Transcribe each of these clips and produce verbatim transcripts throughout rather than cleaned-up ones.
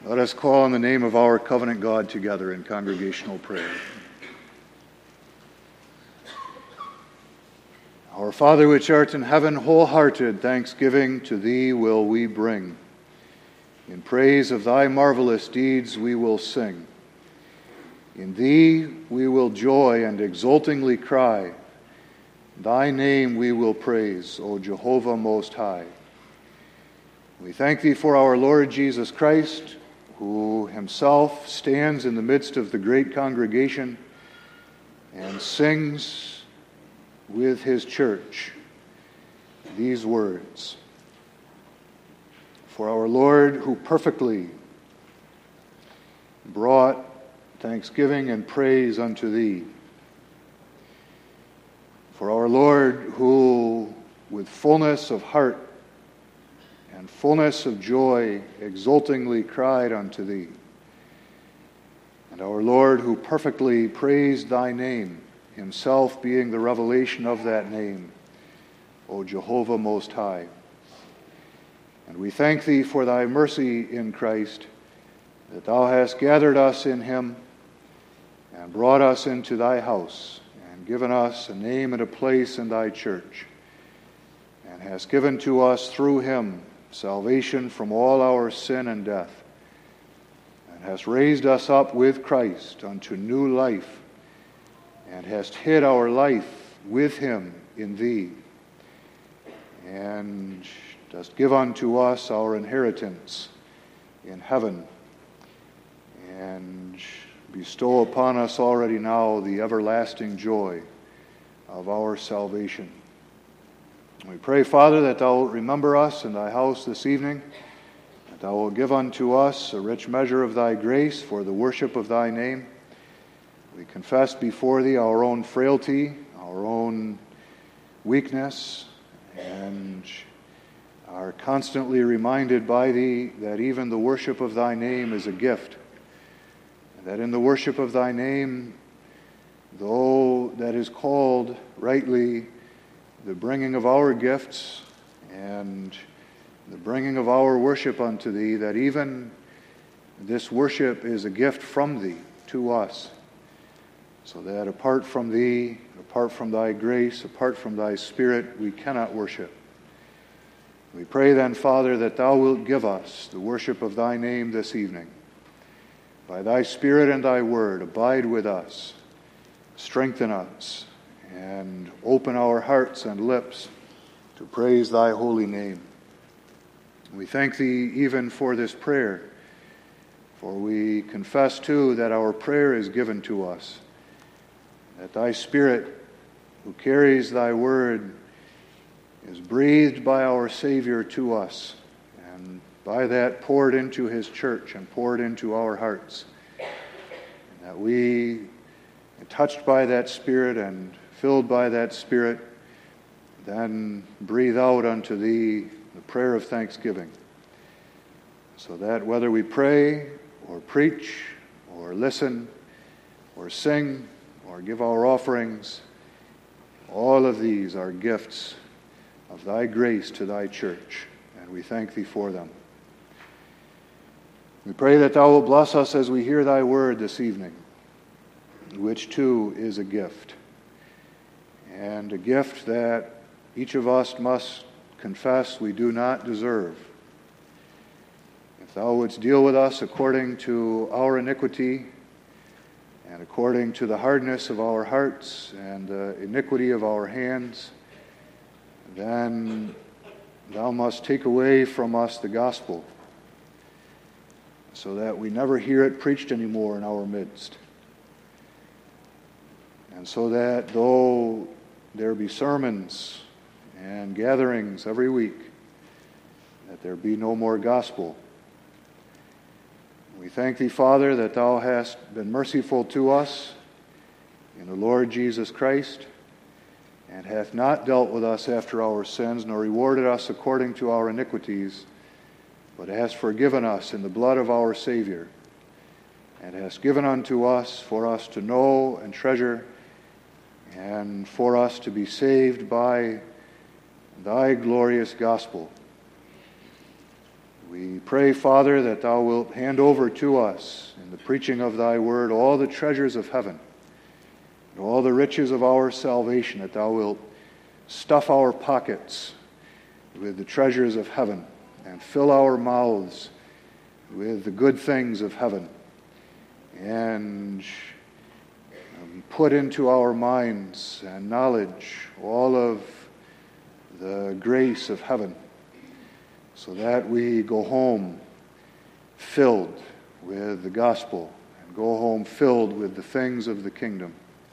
Let us call on the name of our covenant God together in congregational prayer. Our Father which art in heaven, wholehearted thanksgiving to Thee will we bring. In praise of Thy marvelous deeds we will sing. In Thee we will joy and exultingly cry. Thy name we will praise, O Jehovah Most High. We thank Thee for our Lord Jesus Christ, who himself stands in the midst of the great congregation and sings with his church these words. For our Lord, who perfectly brought thanksgiving and praise unto Thee. For our Lord, who with fullness of heart and fullness of joy exultingly cried unto Thee. And our Lord, who perfectly praised Thy name, himself being the revelation of that name, O Jehovah Most High. And we thank Thee for Thy mercy in Christ, that Thou hast gathered us in Him and brought us into Thy house and given us a name and a place in Thy church, and hast given to us through Him salvation from all our sin and death, and hast raised us up with Christ unto new life, and hast hid our life with Him in Thee, and dost give unto us our inheritance in heaven, and bestow upon us already now the everlasting joy of our salvation. We pray, Father, that Thou wilt remember us in Thy house this evening, that Thou wilt give unto us a rich measure of Thy grace for the worship of Thy name. We confess before Thee our own frailty, our own weakness, and are constantly reminded by Thee that even the worship of Thy name is a gift, and that in the worship of Thy name, though that is called rightly the bringing of our gifts and the bringing of our worship unto Thee, that even this worship is a gift from Thee to us, so that apart from Thee, apart from Thy grace, apart from Thy Spirit, we cannot worship. We pray then, Father, that Thou wilt give us the worship of Thy name this evening. By Thy Spirit and Thy Word, abide with us, strengthen us, and open our hearts and lips to praise Thy holy name. We thank Thee even for this prayer, for we confess too that our prayer is given to us, that Thy Spirit, who carries Thy word, is breathed by our Savior to us, and by that poured into His church and poured into our hearts, and that we, touched by that Spirit and filled by that Spirit, then breathe out unto Thee the prayer of thanksgiving, so that whether we pray or preach or listen or sing or give our offerings, all of these are gifts of Thy grace to Thy church, and we thank Thee for them. We pray that Thou wilt bless us as we hear Thy word this evening, which too is a gift, and a gift that each of us must confess we do not deserve. If Thou wouldst deal with us according to our iniquity and according to the hardness of our hearts and the iniquity of our hands, then Thou must take away from us the gospel, so that we never hear it preached anymore in our midst. And so that though there be sermons and gatherings every week, that there be no more gospel. We thank Thee, Father, that Thou hast been merciful to us in the Lord Jesus Christ, and hath not dealt with us after our sins, nor rewarded us according to our iniquities, but hast forgiven us in the blood of our Savior, and hast given unto us for us to know and treasure, and for us to be saved by Thy glorious gospel. We pray, Father, that thou wilt hand over to us in the preaching of thy word all the treasures of heaven and all the riches of our salvation, that thou wilt stuff our pockets with the treasures of heaven and fill our mouths with the good things of heaven, and um, put into our minds and knowledge all of the grace of heaven, so that we go home filled with the gospel and go home filled with the things of the kingdom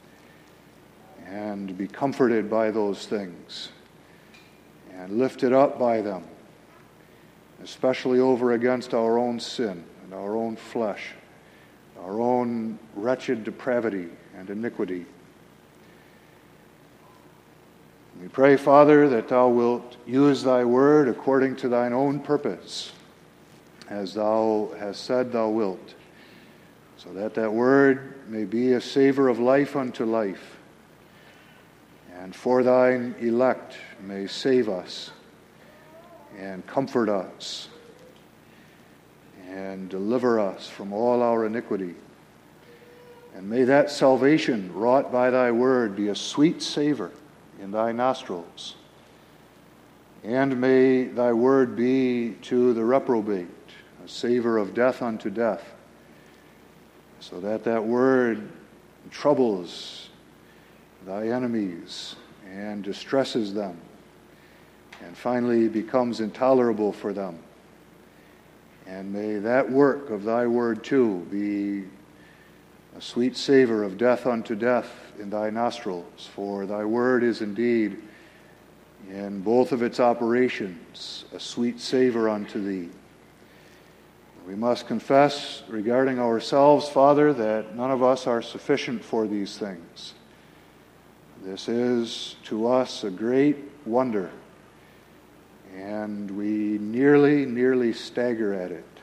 and be comforted by those things and lifted up by them, especially over against our own sin and our own flesh, our own wretched depravity and iniquity. We pray, Father, that thou wilt use thy word according to thine own purpose, as thou hast said thou wilt, so that that word may be a savor of life unto life, and for thine elect may save us and comfort us and deliver us from all our iniquity. And may that salvation wrought by thy word be a sweet savor in thy nostrils. And may thy word be to the reprobate a savor of death unto death, so that that word troubles thy enemies and distresses them, and finally becomes intolerable for them. And may that work of thy word too be a sweet savor of death unto death in thy nostrils, for thy word is indeed, in both of its operations, a sweet savor unto thee. We must confess regarding ourselves, Father, that none of us are sufficient for these things. This is to us a great wonder, and we nearly, nearly stagger at it.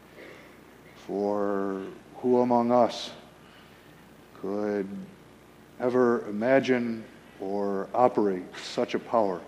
For who among us could ever imagine or operate such a power?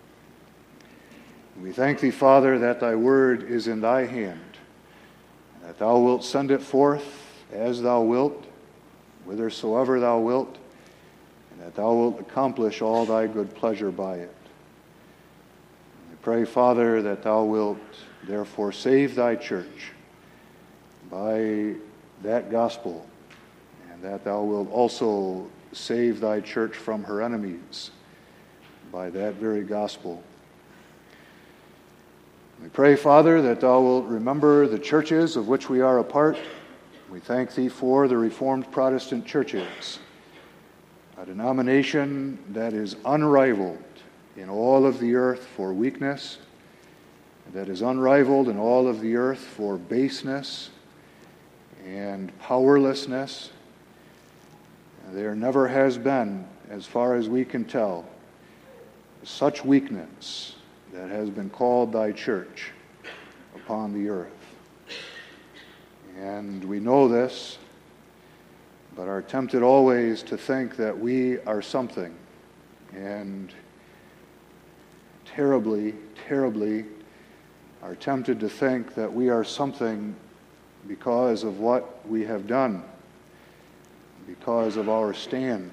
We thank thee, Father, that thy word is in thy hand, that thou wilt send it forth as thou wilt, whithersoever thou wilt, and that thou wilt accomplish all thy good pleasure by it. We pray, Father, that thou wilt therefore save thy church by that gospel, and that thou wilt also save thy church from her enemies by that very gospel. We pray, Father, that thou wilt remember the churches of which we are a part. We thank thee for the Reformed Protestant churches, a denomination that is unrivaled in all of the earth for weakness, that is unrivaled in all of the earth for baseness and powerlessness. There never has been, as far as we can tell, such weakness that has been called thy church upon the earth. And we know this, but are tempted always to think that we are something, and terribly, terribly are tempted to think that we are something because of what we have done, because of our stand.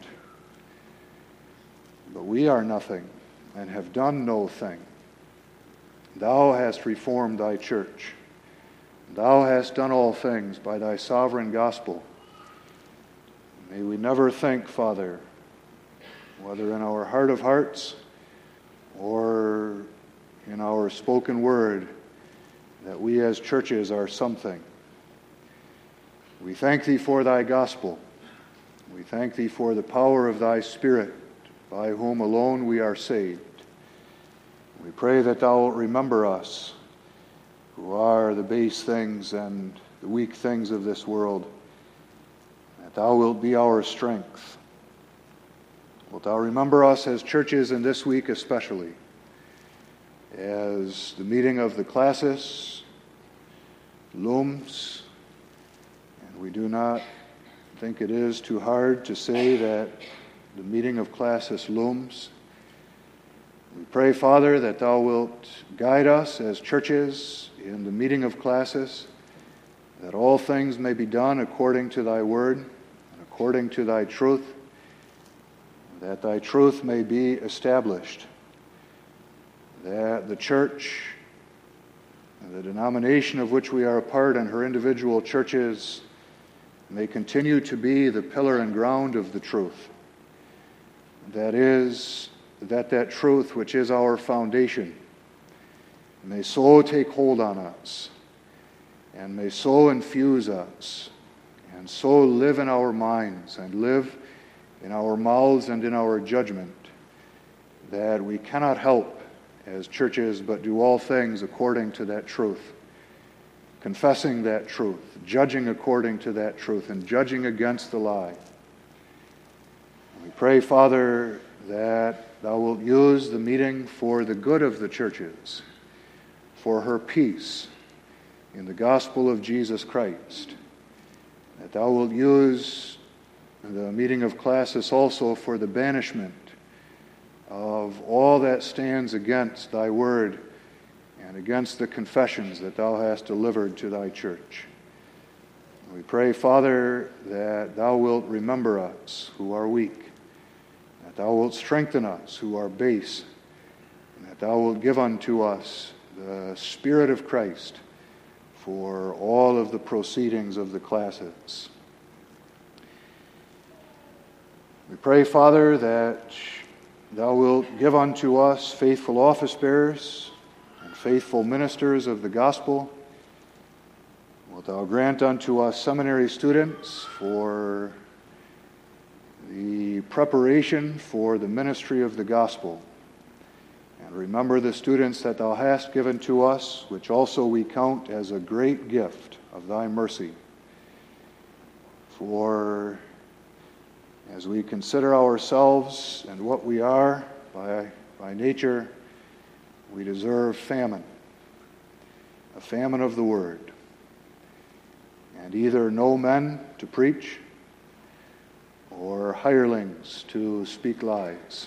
But we are nothing and have done no thing. Thou hast reformed thy church. Thou hast done all things by thy sovereign gospel. May we never think, Father, whether in our heart of hearts or in our spoken word, that we as churches are something. We thank thee for thy gospel. We thank thee for the power of thy Spirit, by whom alone we are saved. We pray that thou wilt remember us, who are the base things and the weak things of this world, that thou wilt be our strength. Wilt thou remember us as churches in this week especially, as the meeting of the classis looms, and we do not think it is too hard to say that the meeting of classis looms. We pray, Father, that thou wilt guide us as churches in the meeting of classes, that all things may be done according to thy word and according to thy truth, that thy truth may be established, that the church, the denomination of which we are a part, and her individual churches may continue to be the pillar and ground of the truth. That is, that that truth, which is our foundation, may so take hold on us, and may so infuse us, and so live in our minds, and live in our mouths and in our judgment, that we cannot help as churches but do all things according to that truth, confessing that truth, judging according to that truth, and judging against the lie. We pray, Father, that thou wilt use the meeting for the good of the churches, for her peace in the gospel of Jesus Christ, that thou wilt use the meeting of classes also for the banishment of all that stands against thy word and against the confessions that thou hast delivered to thy church. We pray, Father, that thou wilt remember us who are weak, that thou wilt strengthen us who are base, and that thou wilt give unto us the Spirit of Christ for all of the proceedings of the classes. We pray, Father, that thou wilt give unto us faithful office bearers and faithful ministers of the gospel. Wilt thou grant unto us seminary students for the preparation for the ministry of the gospel. And remember the students that thou hast given to us, which also we count as a great gift of thy mercy. For as we consider ourselves and what we are by, by nature, we deserve famine, a famine of the word, and either no men to preach or hirelings to speak lies.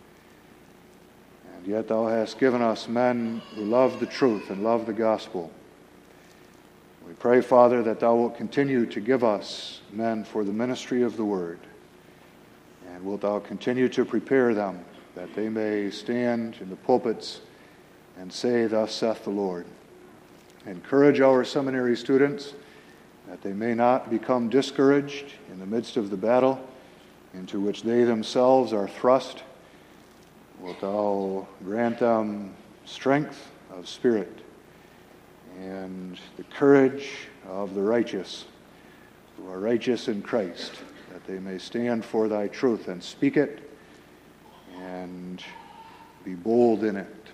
And yet thou hast given us men who love the truth and love the gospel. We pray, Father, that thou wilt continue to give us men for the ministry of the word. And wilt thou continue to prepare them that they may stand in the pulpits and say, Thus saith the Lord. Encourage our seminary students that they may not become discouraged in the midst of the battle into which they themselves are thrust. Wilt thou grant them strength of spirit and the courage of the righteous who are righteous in Christ, that they may stand for thy truth and speak it and be bold in it.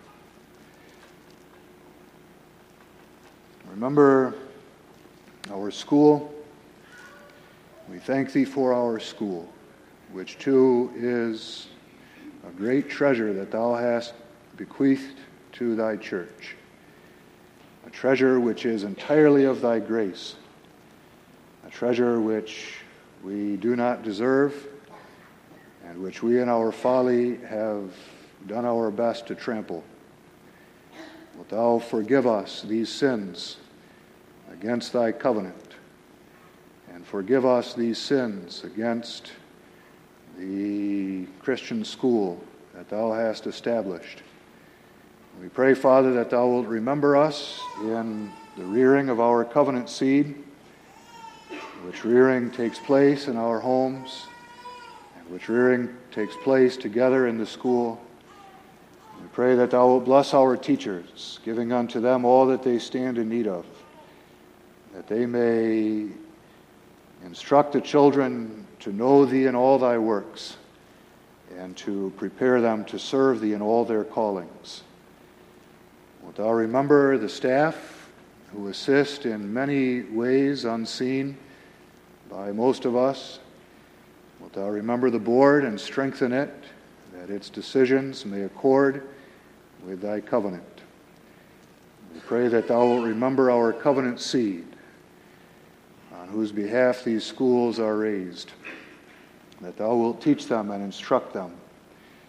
Remember our school. We thank thee for our school, which too is a great treasure that thou hast bequeathed to thy church, a treasure which is entirely of thy grace, a treasure which we do not deserve, and which we in our folly have done our best to trample. Wilt thou forgive us these sins against thy covenant, and forgive us these sins against the Christian school that thou hast established. We pray, Father, that thou wilt remember us in the rearing of our covenant seed, which rearing takes place in our homes, and which rearing takes place together in the school. We pray that thou wilt bless our teachers, giving unto them all that they stand in need of, that they may instruct the children to know thee in all thy works, and to prepare them to serve thee in all their callings. Wilt thou remember the staff who assist in many ways unseen by most of us? Wilt thou remember the board and strengthen it, that its decisions may accord with thy covenant? We pray that thou wilt remember our covenant seed, on whose behalf these schools are raised, that thou wilt teach them and instruct them,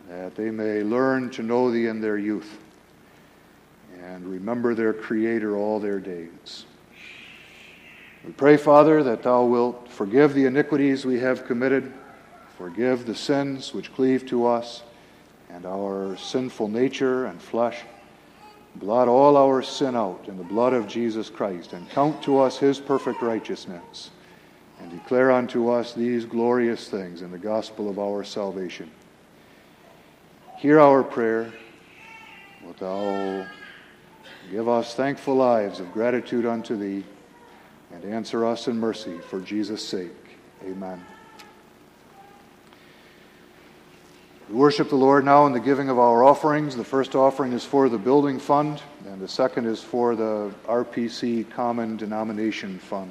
that they may learn to know thee in their youth and remember their Creator all their days. We pray, Father, that thou wilt forgive the iniquities we have committed, forgive the sins which cleave to us and our sinful nature and flesh. Blot all our sin out in the blood of Jesus Christ, and count to us his perfect righteousness, and declare unto us these glorious things in the gospel of our salvation. Hear our prayer. Wilt thou give us thankful lives of gratitude unto thee, and answer us in mercy for Jesus' sake. Amen. We worship the Lord now in the giving of our offerings. The first offering is for the building fund, and the second is for the R P C Common Denomination Fund.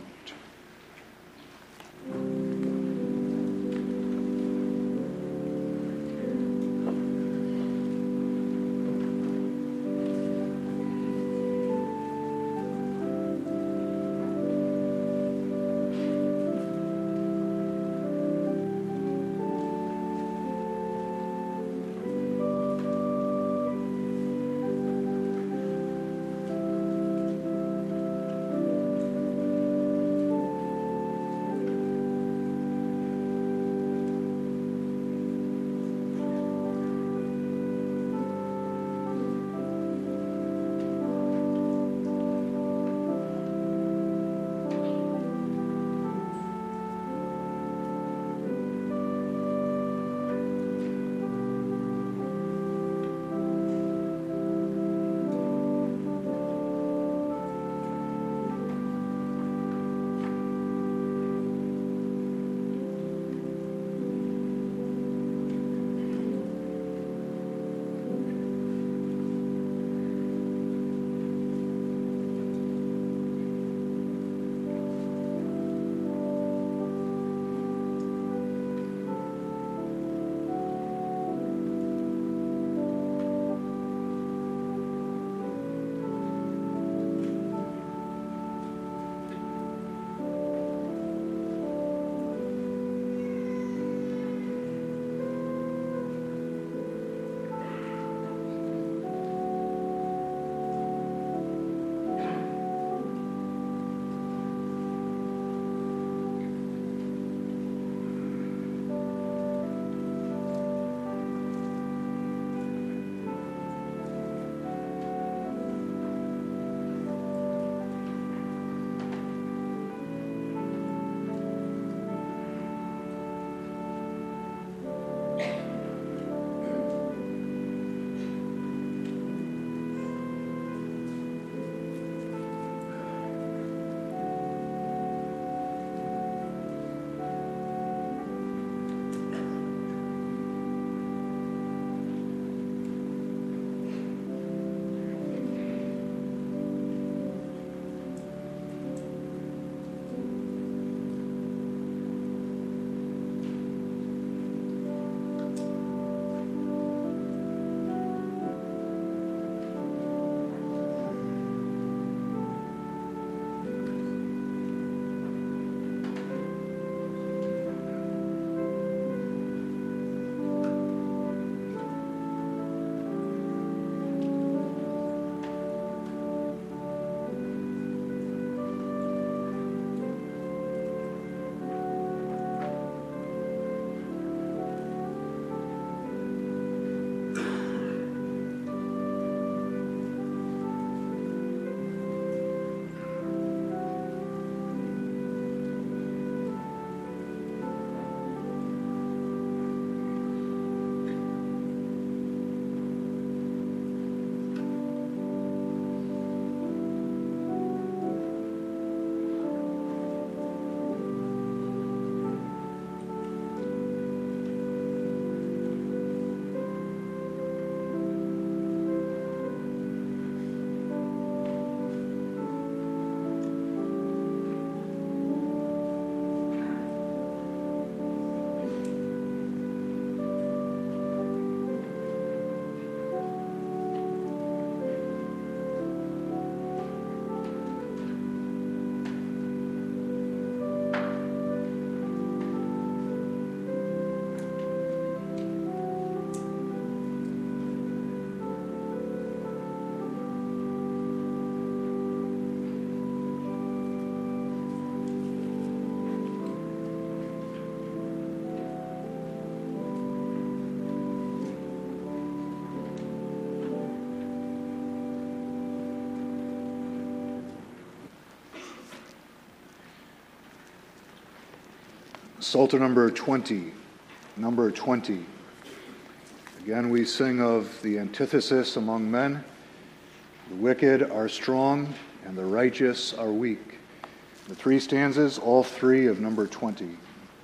Psalter number twenty, number twenty. Again, we sing of the antithesis among men. The wicked are strong, and the righteous are weak. The three stanzas, all three of number twenty.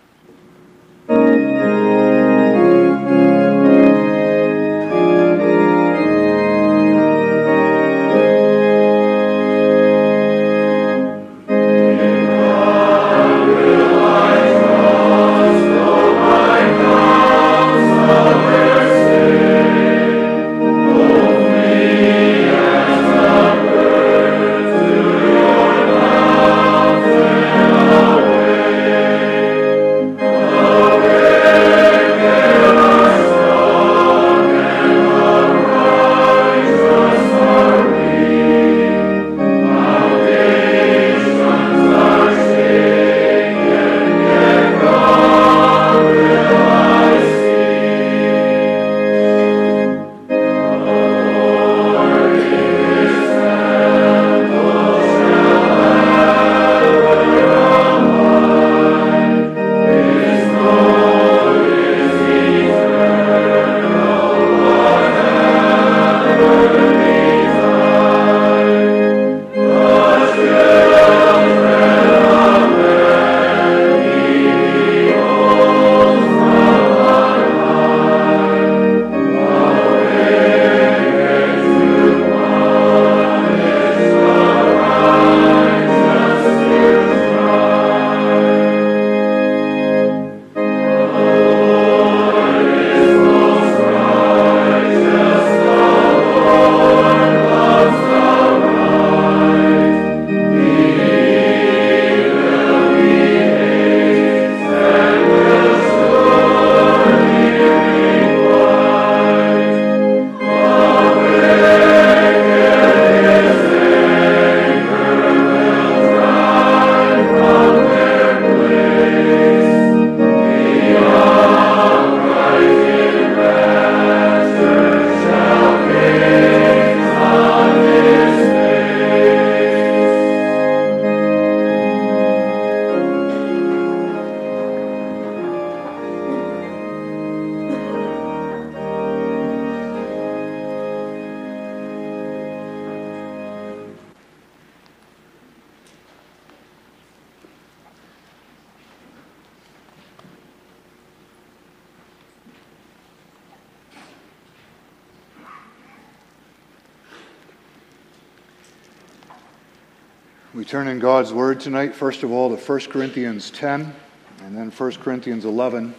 We turn in God's Word tonight, first of all, to First Corinthians ten, and then First Corinthians eleven.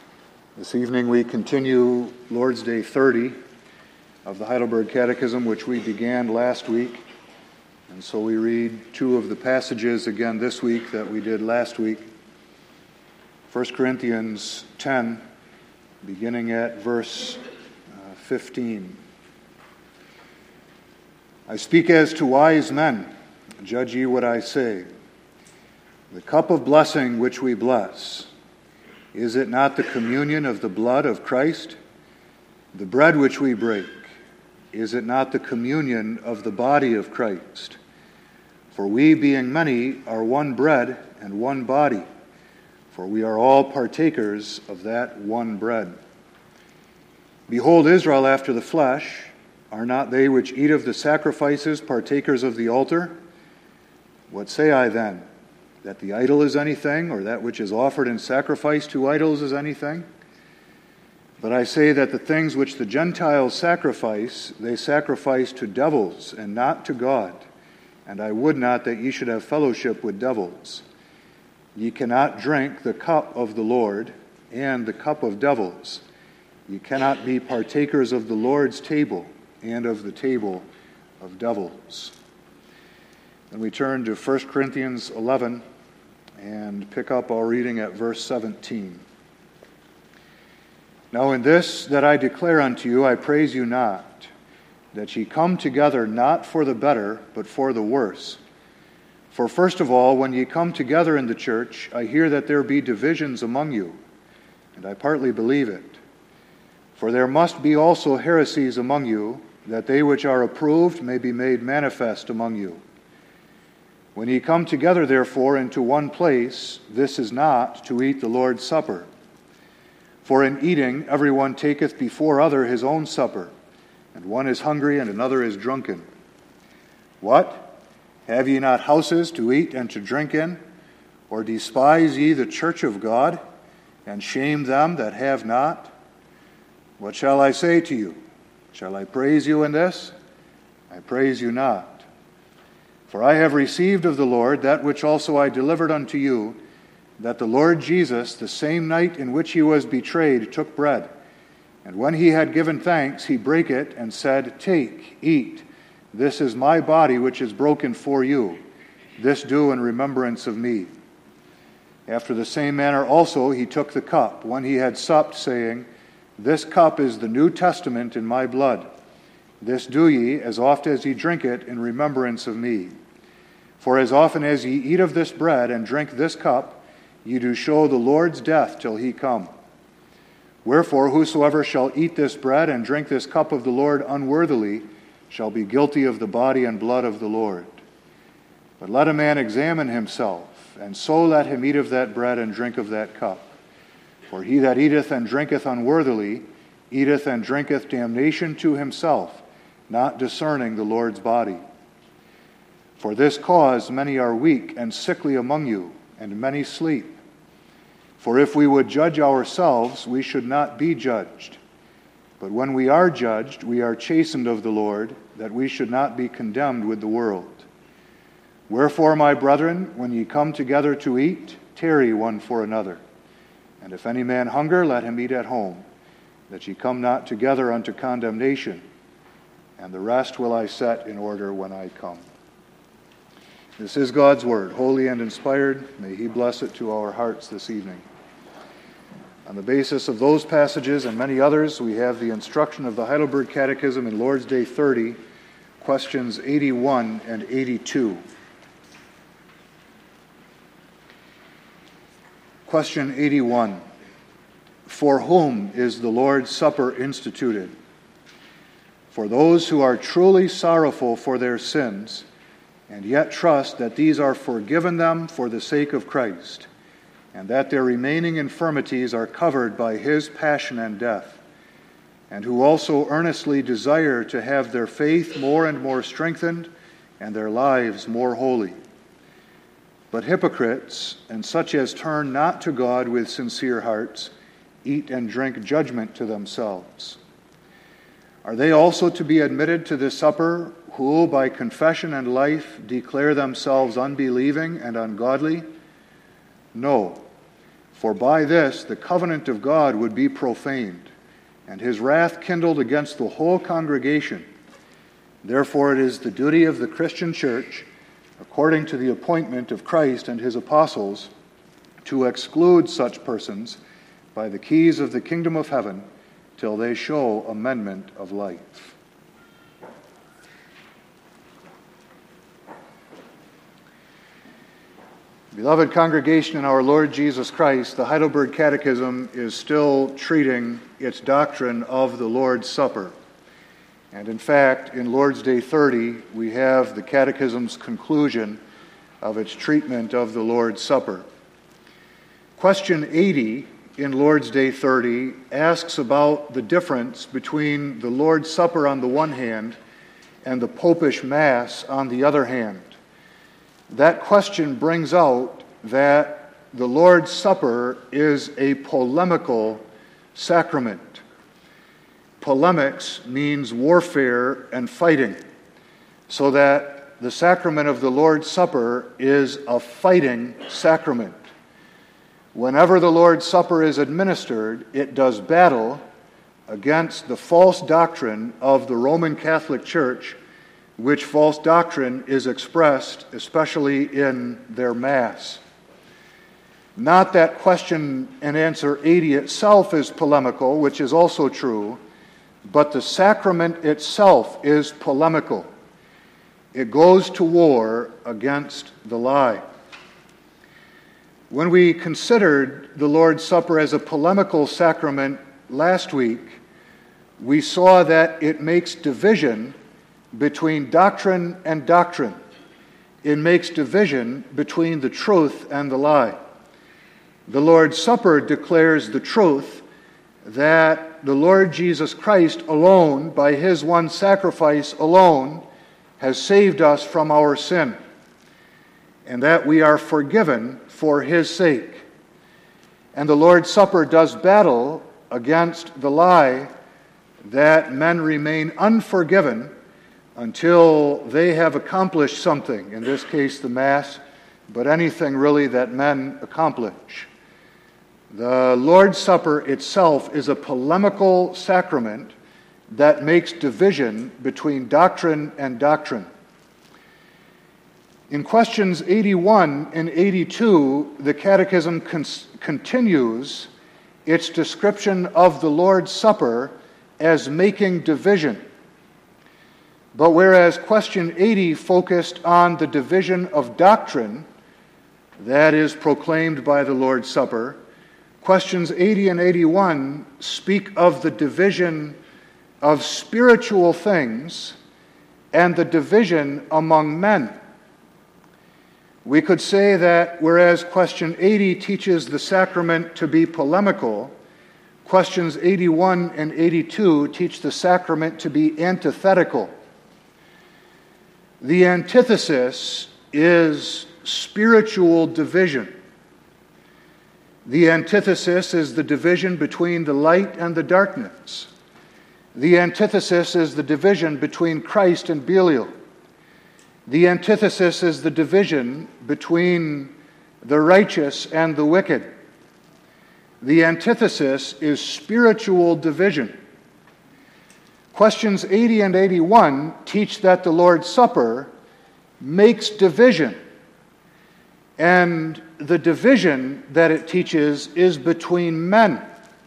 This evening we continue Lord's Day thirty of the Heidelberg Catechism, which we began last week. And so we read two of the passages again this week that we did last week. First Corinthians ten, beginning at verse uh, fifteen. I speak as to wise men. Judge ye what I say. The cup of blessing which we bless, is it not the communion of the blood of Christ? The bread which we break, is it not the communion of the body of Christ? For we, being many, are one bread and one body, for we are all partakers of that one bread. Behold, Israel after the flesh, are not they which eat of the sacrifices partakers of the altar? What say I then? That the idol is anything, or that which is offered in sacrifice to idols is anything? But I say that the things which the Gentiles sacrifice, they sacrifice to devils, and not to God. And I would not that ye should have fellowship with devils. Ye cannot drink the cup of the Lord, and the cup of devils. Ye cannot be partakers of the Lord's table, and of the table of devils. Then we turn to First Corinthians eleven and pick up our reading at verse seventeen. Now in this that I declare unto you, I praise you not, that ye come together not for the better, but for the worse. For first of all, when ye come together in the church, I hear that there be divisions among you, and I partly believe it. For there must be also heresies among you, that they which are approved may be made manifest among you. When ye come together, therefore, into one place, this is not to eat the Lord's Supper. For in eating every one taketh before other his own supper, and one is hungry and another is drunken. What? Have ye not houses to eat and to drink in? Or despise ye the church of God, and shame them that have not? What shall I say to you? Shall I praise you in this? I praise you not. For I have received of the Lord that which also I delivered unto you, that the Lord Jesus, the same night in which he was betrayed, took bread. And when he had given thanks, he brake it, and said, Take, eat. This is my body which is broken for you. This do in remembrance of me. After the same manner also he took the cup, when he had supped, saying, This cup is the New Testament in my blood. This do ye, as oft as ye drink it, in remembrance of me. For as often as ye eat of this bread and drink this cup, ye do show the Lord's death till he come. Wherefore whosoever shall eat this bread and drink this cup of the Lord unworthily shall be guilty of the body and blood of the Lord. But let a man examine himself, and so let him eat of that bread and drink of that cup. For he that eateth and drinketh unworthily eateth and drinketh damnation to himself, not discerning the Lord's body. For this cause many are weak and sickly among you, and many sleep. For if we would judge ourselves, we should not be judged. But when we are judged, we are chastened of the Lord, that we should not be condemned with the world. Wherefore, my brethren, when ye come together to eat, tarry one for another. And if any man hunger, let him eat at home, that ye come not together unto condemnation. And the rest will I set in order when I come. This is God's word, holy and inspired. May he bless it to our hearts this evening. On the basis of those passages and many others, we have the instruction of the Heidelberg Catechism in Lord's Day thirty, questions eighty-one and eighty-two. Question eighty-one. For whom is the Lord's Supper instituted? For those who are truly sorrowful for their sins, and yet trust that these are forgiven them for the sake of Christ, and that their remaining infirmities are covered by his passion and death, and who also earnestly desire to have their faith more and more strengthened and their lives more holy. But hypocrites, and such as turn not to God with sincere hearts, eat and drink judgment to themselves. Are they also to be admitted to this supper, who by confession and life declare themselves unbelieving and ungodly? No, for by this the covenant of God would be profaned, and his wrath kindled against the whole congregation. Therefore it is the duty of the Christian church, according to the appointment of Christ and his apostles, to exclude such persons by the keys of the kingdom of heaven till they show amendment of life. Beloved congregation in our Lord Jesus Christ, the Heidelberg Catechism is still treating its doctrine of the Lord's Supper. And in fact, in Lord's Day thirty, we have the Catechism's conclusion of its treatment of the Lord's Supper. Question eighty in Lord's Day thirty asks about the difference between the Lord's Supper on the one hand and the Popish Mass on the other hand. That question brings out that the Lord's Supper is a polemical sacrament. Polemics means warfare and fighting, so that the sacrament of the Lord's Supper is a fighting sacrament. Whenever the Lord's Supper is administered, it does battle against the false doctrine of the Roman Catholic Church, which false doctrine is expressed especially in their Mass. Not that question and answer eighty itself is polemical, which is also true, but the sacrament itself is polemical. It goes to war against the lie. When we considered the Lord's Supper as a polemical sacrament last week, we saw that it makes division between doctrine and doctrine. it makes division between the truth and the lie. The Lord's Supper declares the truth that the Lord Jesus Christ alone, by his one sacrifice alone, has saved us from our sin, and that we are forgiven for his sake. And the Lord's Supper does battle against the lie that men remain unforgiven until they have accomplished something, in this case the Mass, but anything really that men accomplish. The Lord's Supper itself is a polemical sacrament that makes division between doctrine and doctrine. In questions eighty-one and eighty-two, the Catechism con- continues its description of the Lord's Supper as making division. But whereas question eighty focused on the division of doctrine that is proclaimed by the Lord's Supper, questions eighty and eighty-one speak of the division of spiritual things and the division among men. We could say that whereas question eighty teaches the sacrament to be polemical, questions eighty-one and eighty-two teach the sacrament to be antithetical. The antithesis is spiritual division. The antithesis is the division between the light and the darkness. The antithesis is the division between Christ and Belial. The antithesis is the division between the righteous and the wicked. The antithesis is spiritual division. Questions eighty and eighty-one teach that the Lord's Supper makes division, and the division that it teaches is between men.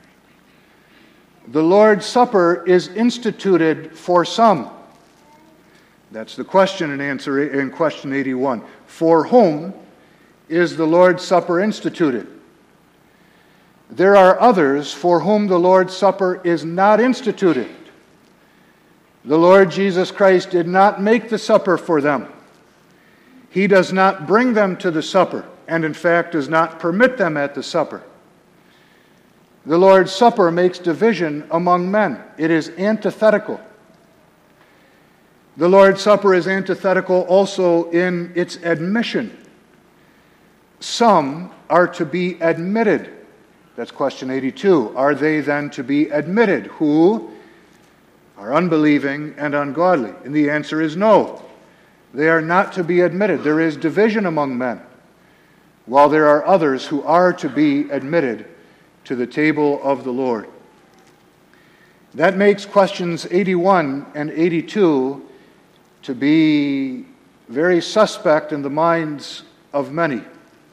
The Lord's Supper is instituted for some. That's the question and answer in question eighty-one. For whom is the Lord's Supper instituted? There are others for whom the Lord's Supper is not instituted. The Lord Jesus Christ did not make the supper for them. He does not bring them to the supper, and in fact does not permit them at the supper. The Lord's Supper makes division among men. It is antithetical. The Lord's Supper is antithetical also in its admission. Some are to be admitted. That's question eighty-two. Are they then to be admitted? Who are unbelieving and ungodly? And the answer is no. They are not to be admitted. There is division among men, while there are others who are to be admitted to the table of the Lord. That makes questions eighty-one and eighty-two to be very suspect in the minds of many.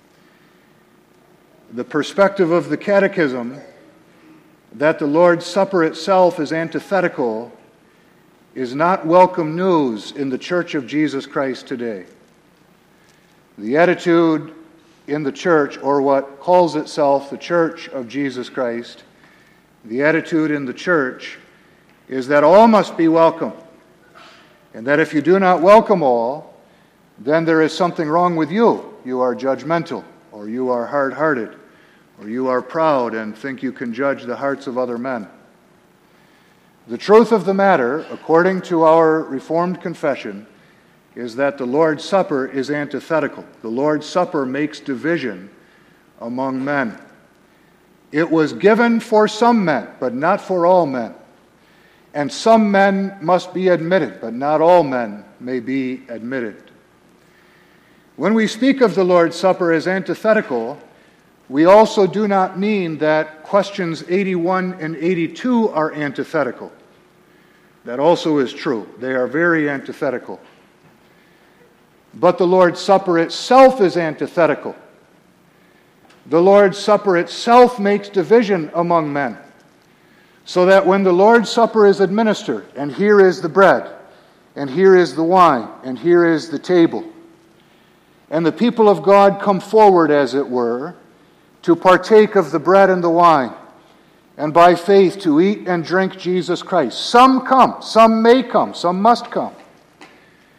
The perspective of the Catechism that the Lord's Supper itself is antithetical is not welcome news in the Church of Jesus Christ today. The attitude in the church, or what calls itself the Church of Jesus Christ, the attitude in the church is that all must be welcome, and that if you do not welcome all, then there is something wrong with you. You are judgmental, or you are hard-hearted, or you are proud and think you can judge the hearts of other men. The truth of the matter, according to our Reformed confession, is that the Lord's Supper is antithetical. The Lord's Supper makes division among men. It was given for some men, but not for all men. And some men must be admitted, but not all men may be admitted. When we speak of the Lord's Supper as antithetical, we also do not mean that questions eighty-one and eighty-two are antithetical. That also is true. They are very antithetical. But the Lord's Supper itself is antithetical. The Lord's Supper itself makes division among men, so that when the Lord's Supper is administered, and here is the bread, and here is the wine, and here is the table, and the people of God come forward, as it were, to partake of the bread and the wine, and by faith to eat and drink Jesus Christ. Some come, some may come, some must come.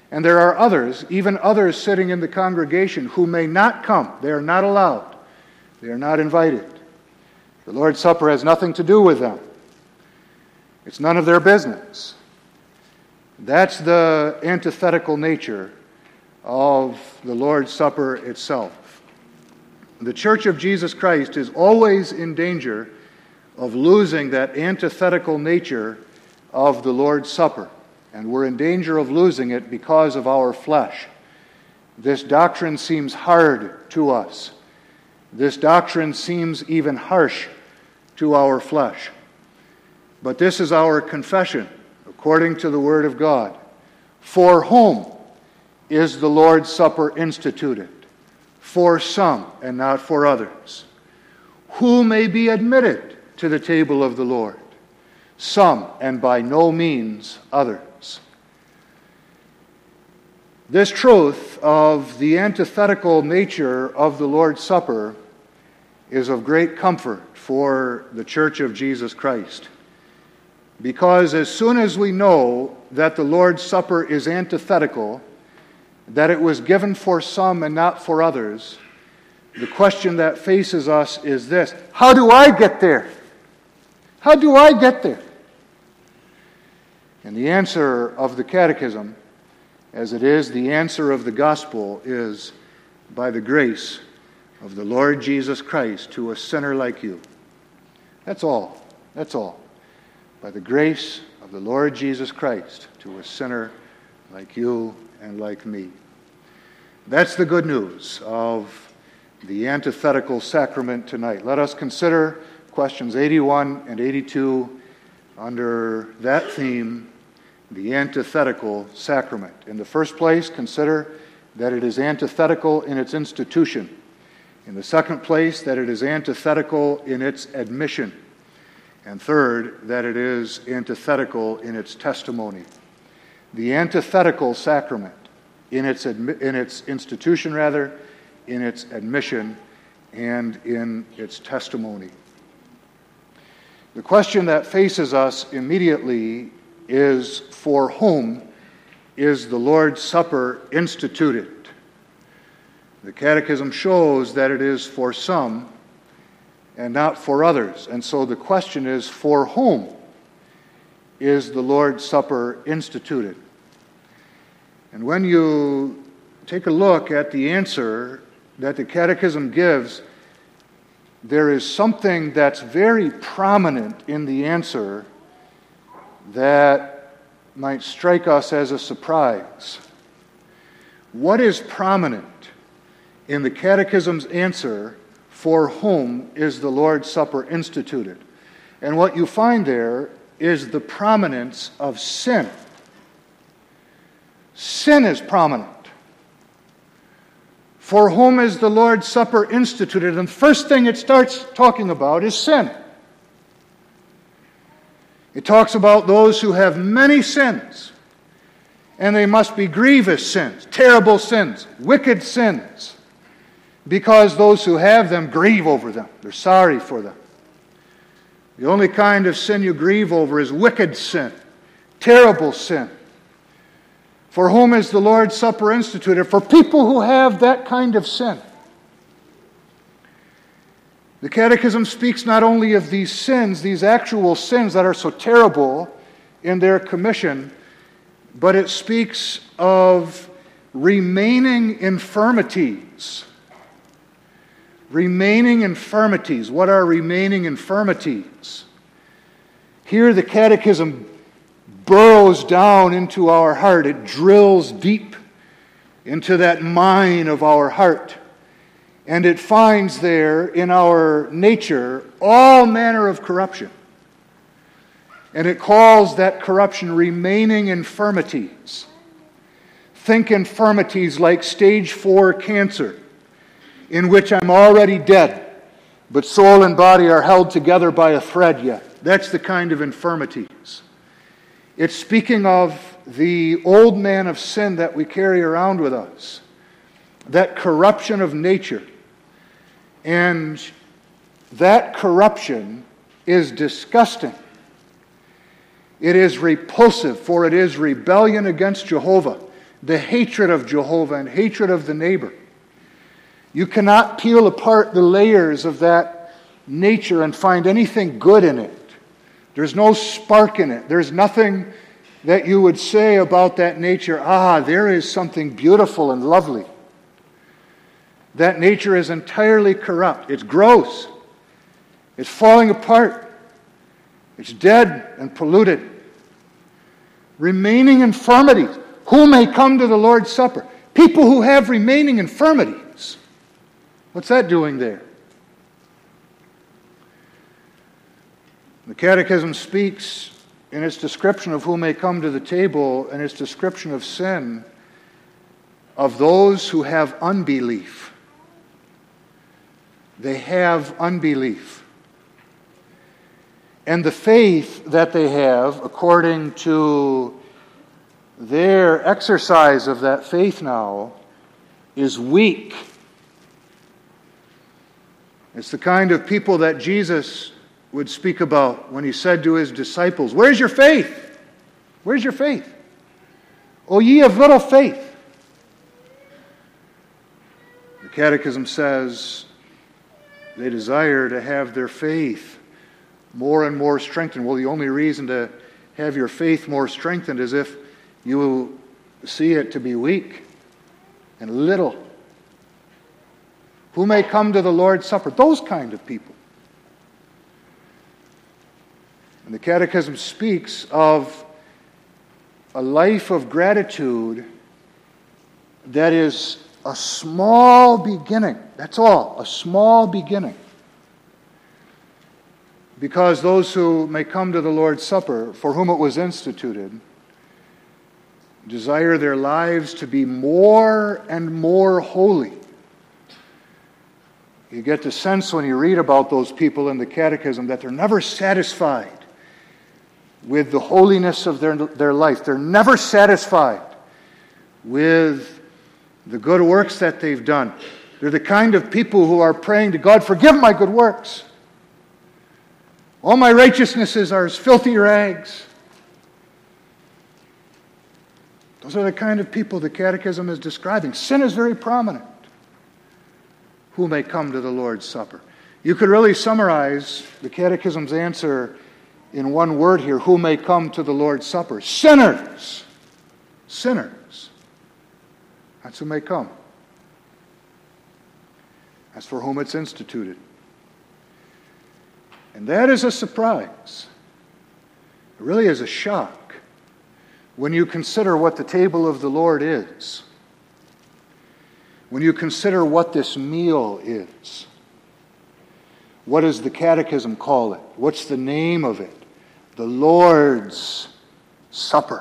And there are others, even others sitting in the congregation, who may not come. They are not allowed. They are not invited. The Lord's Supper has nothing to do with them. It's none of their business. That's the antithetical nature of the Lord's Supper itself. The Church of Jesus Christ is always in danger of losing that antithetical nature of the Lord's Supper. And we're in danger of losing it because of our flesh. This doctrine seems hard to us. This doctrine seems even harsh to our flesh. But this is our confession, according to the Word of God. For whom is the Lord's Supper instituted? For some and not for others. Who may be admitted to the table of the Lord? Some, and by no means others. This truth of the antithetical nature of the Lord's Supper is of great comfort for the Church of Jesus Christ. Because as soon as we know that the Lord's Supper is antithetical, that it was given for some and not for others, the question that faces us is this: how do I get there? How do I get there? And the answer of the Catechism, as it is the answer of the Gospel, is by the grace of the Lord Jesus Christ to a sinner like you. That's all. That's all. By the grace of the Lord Jesus Christ to a sinner like you and like me. That's the good news of the antithetical sacrament tonight. Let us consider questions eighty-one and eighty-two under that theme, the antithetical sacrament. In the first place, consider that it is antithetical in its institution. In the second place, that it is antithetical in its admission. And third, that it is antithetical in its testimony. The antithetical sacrament, in its admi- in its institution rather, in its admission, and in its testimony. The question that faces us immediately is, for whom is the Lord's Supper instituted? The Catechism shows that it is for some and not for others. And so the question is, for whom is the Lord's Supper instituted? And when you take a look at the answer that the Catechism gives, there is something that's very prominent in the answer that might strike us as a surprise. What is prominent in the Catechism's answer, for whom is the Lord's Supper instituted? And what you find there is the prominence of sin. Sin is prominent. For whom is the Lord's Supper instituted? And the first thing it starts talking about is sin. It talks about those who have many sins, and they must be grievous sins, terrible sins, wicked sins, because those who have them grieve over them. They're sorry for them. The only kind of sin you grieve over is wicked sin, terrible sin. For whom is the Lord's Supper instituted? For people who have that kind of sin. The Catechism speaks not only of these sins, these actual sins that are so terrible in their commission, but it speaks of remaining infirmities. Remaining infirmities. What are remaining infirmities? Here the Catechism burrows down into our heart. It drills deep into that mine of our heart. And it finds there in our nature all manner of corruption. And it calls that corruption remaining infirmities. Think infirmities like stage four cancer, in which I'm already dead, but soul and body are held together by a thread yet. That's the kind of infirmities. It's speaking of the old man of sin that we carry around with us, that corruption of nature. And that corruption is disgusting. It is repulsive, for it is rebellion against Jehovah. the hatred of Jehovah and hatred of the neighbor. You cannot peel apart the layers of that nature and find anything good in it. There's no spark in it. There's nothing that you would say about that nature, ah, there is something beautiful and lovely. That nature is entirely corrupt. It's gross. It's falling apart. It's dead and polluted. Remaining infirmities. Who may come to the Lord's Supper? People who have remaining infirmities. What's that doing there? The Catechism speaks in its description of who may come to the table and its description of sin of those who have unbelief. They have unbelief. And the faith that they have, according to their exercise of that faith now, is weak. It's the kind of people that Jesus would speak about when he said to his disciples, "Where's your faith? Where's your faith? O ye of little faith." The Catechism says they desire to have their faith more and more strengthened. Well, the only reason to have your faith more strengthened is if you see it to be weak and little. Who may come to the Lord's Supper? Those kind of people. And the Catechism speaks of a life of gratitude that is a small beginning. That's all, a small beginning. Because those who may come to the Lord's Supper, for whom it was instituted, desire their lives to be more and more holy. You get the sense when you read about those people in the Catechism that they're never satisfied with the holiness of their, their life. They're never satisfied with the good works that they've done. They're the kind of people who are praying to God, "Forgive my good works. All my righteousnesses are as filthy rags." Those are the kind of people the Catechism is describing. Sin is very prominent. Who may come to the Lord's Supper? You could really summarize the Catechism's answer in one word here. Who may come to the Lord's Supper? Sinners. Sinners. That's who may come. That's for whom it's instituted. And that is a surprise. It really is a shock when you consider what the table of the Lord is. When you consider what this meal is. What does the Catechism call it? What's the name of it? The Lord's Supper.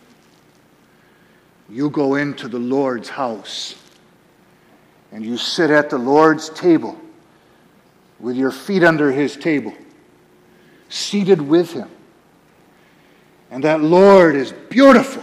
You go into the Lord's house and you sit at the Lord's table with your feet under his table, seated with him. And that Lord is beautiful,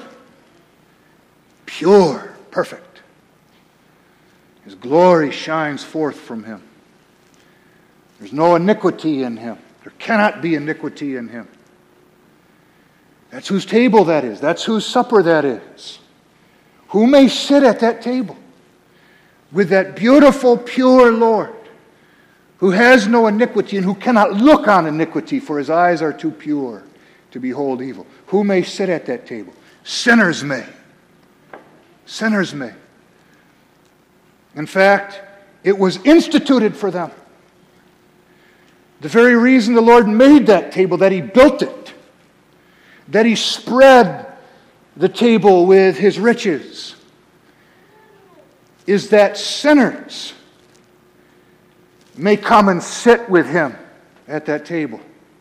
pure, perfect. His glory shines forth from him. There's no iniquity in him. There cannot be iniquity in him. That's whose table that is. That's whose supper that is. Who may sit at that table with that beautiful, pure Lord who has no iniquity and who cannot look on iniquity, for his eyes are too pure to behold evil? Who may sit at that table? Sinners may. Sinners may. In fact, it was instituted for them. The very reason the Lord made that table, that he built it, that he spread the table with his riches, is that sinners may come and sit with him at that table.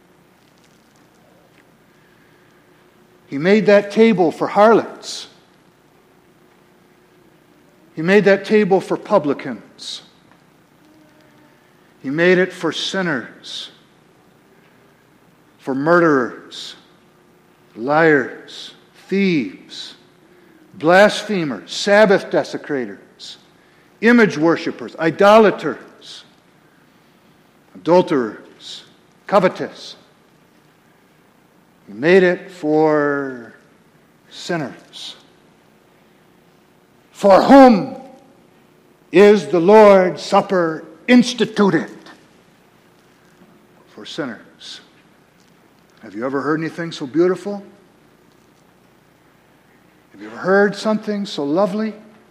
He made that table for harlots. He made that table for publicans. He made it for sinners, for murderers, liars, thieves, blasphemers, Sabbath desecrators, image worshippers, idolaters, adulterers, covetous. He made it for sinners. For whom is the Lord's Supper instituted? For sinners. Have you ever heard anything so beautiful? Have you ever heard something so lovely?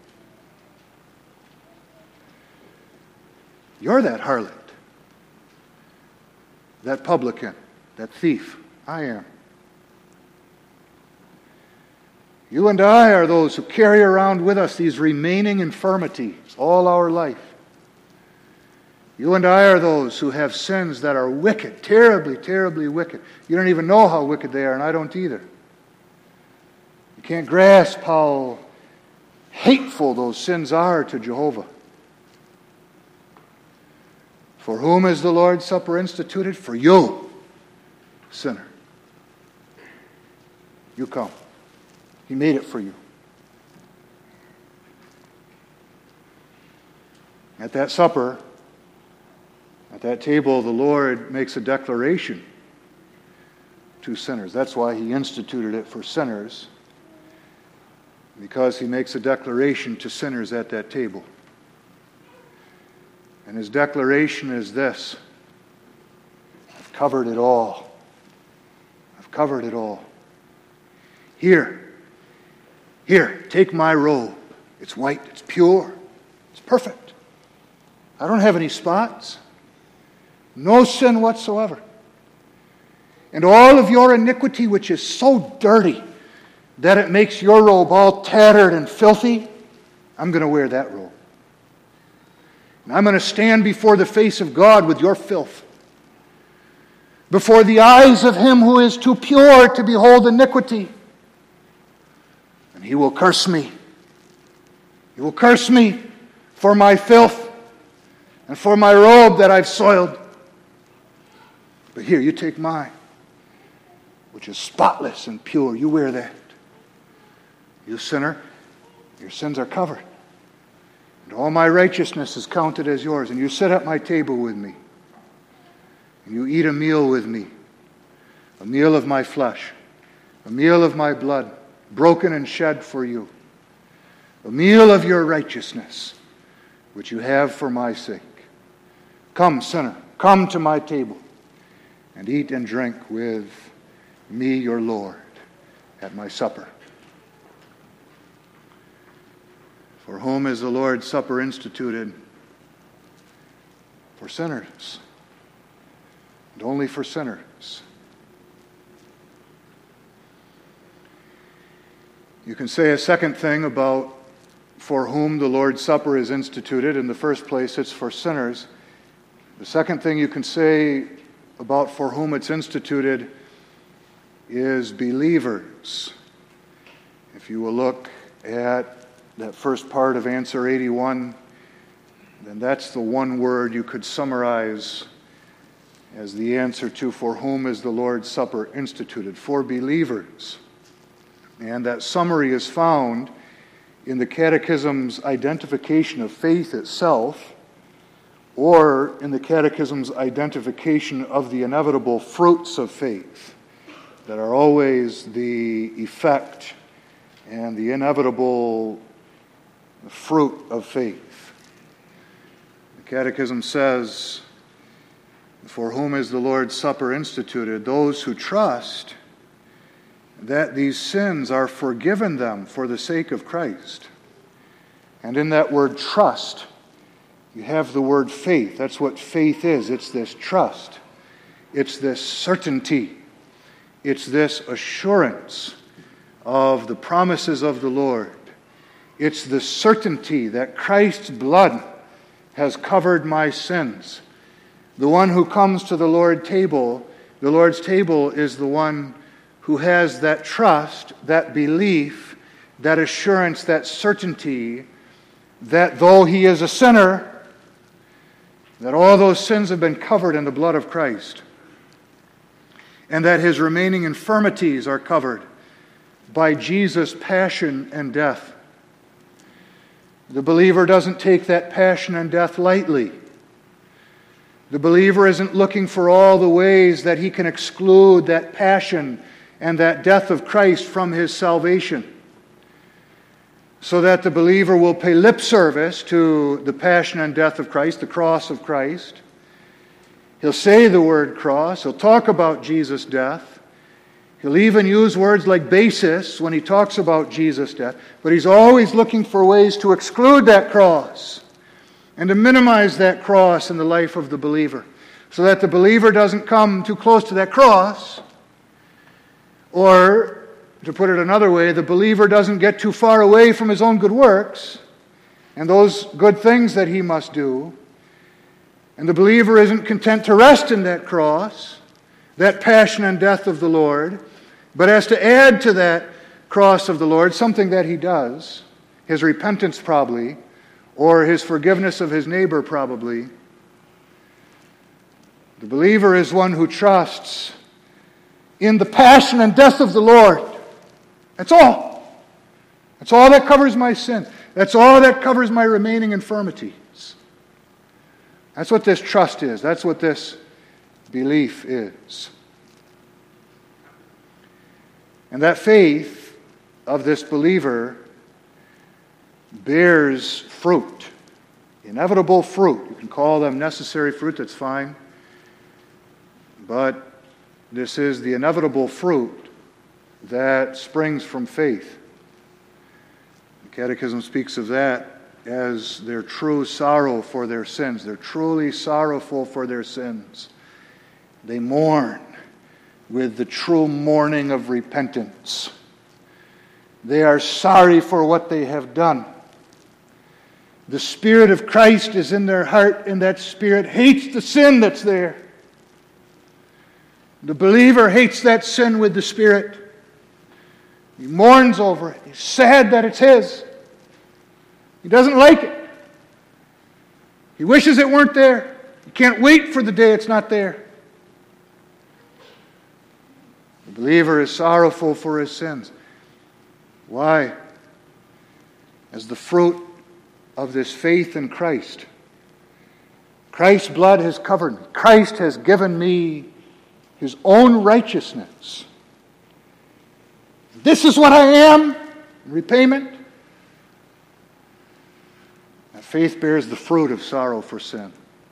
You're that harlot, that publican, that thief. I am. You and I are those who carry around with us these remaining infirmities all our life. You and I are those who have sins that are wicked, terribly, terribly wicked. You don't even know how wicked they are, and I don't either. You can't grasp how hateful those sins are to Jehovah. For whom is the Lord's Supper instituted? For you, sinner. You come. He made it for you. At that supper, at that table, the Lord makes a declaration to sinners. That's why He instituted it for sinners, because He makes a declaration to sinners at that table. And His declaration is this: I've covered it all. I've covered it all. Here, here, take my robe. It's white, it's pure, it's perfect. I don't have any spots. No sin whatsoever. And all of your iniquity, which is so dirty that it makes your robe all tattered and filthy, I'm going to wear that robe. And I'm going to stand before the face of God with your filth, before the eyes of Him who is too pure to behold iniquity. And He will curse me. He will curse me for my filth and for my robe that I've soiled. But here, you take mine, which is spotless and pure. You wear that. You sinner, your sins are covered. And all my righteousness is counted as yours. And you sit at my table with me. And you eat a meal with me. A meal of my flesh. A meal of my blood, broken and shed for you. A meal of your righteousness, which you have for my sake. Come, sinner, come to my table and eat and drink with me, your Lord, at my supper. For whom is the Lord's Supper instituted? For sinners, and only for sinners. You can say a second thing about for whom the Lord's Supper is instituted. In the first place, it's for sinners. The second thing you can say about for whom it's instituted is believers. If you will look at that first part of answer eighty-one, then that's the one word you could summarize as the answer to for whom is the Lord's Supper instituted. For believers. And that summary is found in the Catechism's identification of faith itself, or in the Catechism's identification of the inevitable fruits of faith that are always the effect and the inevitable fruit of faith. The Catechism says, for whom is the Lord's Supper instituted? Those who trust that these sins are forgiven them for the sake of Christ. And in that word trust, you have the word faith. That's what faith is. It's this trust. It's this certainty. It's this assurance of the promises of the Lord. It's the certainty that Christ's blood has covered my sins. The one who comes to the Lord's table, the Lord's table is the one who has that trust, that belief, that assurance, that certainty that though he is a sinner, that all those sins have been covered in the blood of Christ, and that his remaining infirmities are covered by Jesus' passion and death. The believer doesn't take that passion and death lightly. The believer isn't looking for all the ways that he can exclude that passion and that death of Christ from his salvation. so that the believer will pay lip service to the passion and death of Christ, the cross of Christ. He'll say the word cross. He'll talk about Jesus' death. He'll even use words like basis when he talks about Jesus' death. But he's always looking for ways to exclude that cross and to minimize that cross in the life of the believer, so that the believer doesn't come too close to that cross, or, to put it another way, the believer doesn't get too far away from his own good works and those good things that he must do. And the believer isn't content to rest in that cross, that passion and death of the Lord, but has to add to that cross of the Lord something that he does, his repentance probably, or his forgiveness of his neighbor probably. The believer is one who trusts in the passion and death of the Lord. That's all. That's all that covers my sin. That's all that covers my remaining infirmities. That's what this trust is. That's what this belief is. And that faith of this believer bears fruit, inevitable fruit. You can call them necessary fruit, that's fine. But this is the inevitable fruit that springs from faith. The Catechism speaks of that as their true sorrow for their sins. They're truly sorrowful for their sins. They mourn with the true mourning of repentance. They are sorry for what they have done. The Spirit of Christ is in their heart, and that Spirit hates the sin that's there. The believer hates that sin with the Spirit. He mourns over it. He's sad that it's his. He doesn't like it. He wishes it weren't there. He can't wait for the day it's not there. The believer is sorrowful for his sins. Why? As the fruit of this faith in Christ. Christ's blood has covered me. Christ has given me His own righteousness. This is what I am in repayment. That faith bears the fruit of sorrow for sin.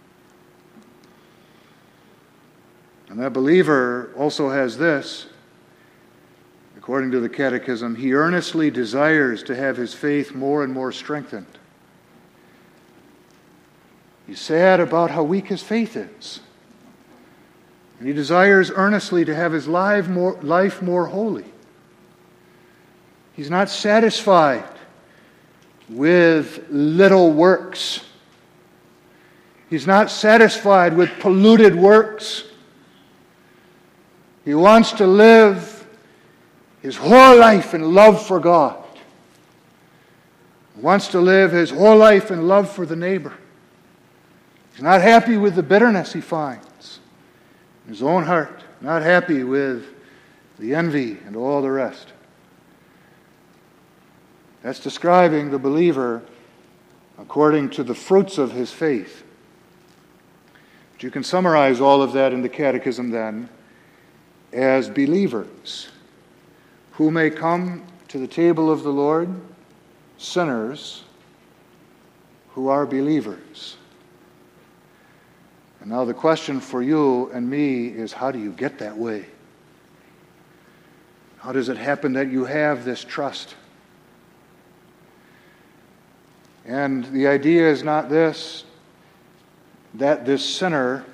And that believer also has this. According to the Catechism, he earnestly desires to have his faith more and more strengthened. He's sad about how weak his faith is. And he desires earnestly to have his life more, life more holy. He's not satisfied with little works. He's not satisfied with polluted works. He wants to live his whole life in love for God. He wants to live his whole life in love for the neighbor. He's not happy with the bitterness he finds in his own heart. Not happy with the envy and all the rest. That's describing the believer according to the fruits of his faith. But you can summarize all of that in the Catechism then as believers who may come to the table of the Lord, sinners who are believers. And now the question for you and me is, how do you get that way? How does it happen that you have this trust? And the idea is not this, that this sinner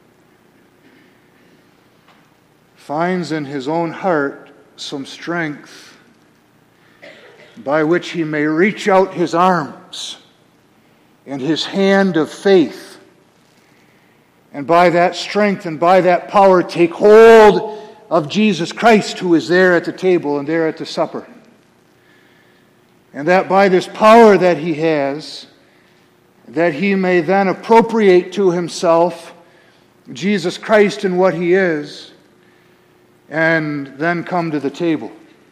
finds in his own heart some strength by which he may reach out his arms and his hand of faith, and by that strength and by that power take hold of Jesus Christ, who is there at the table and there at the supper. And that by this power that he has, that he may then appropriate to himself Jesus Christ and what he is, and then come to the table.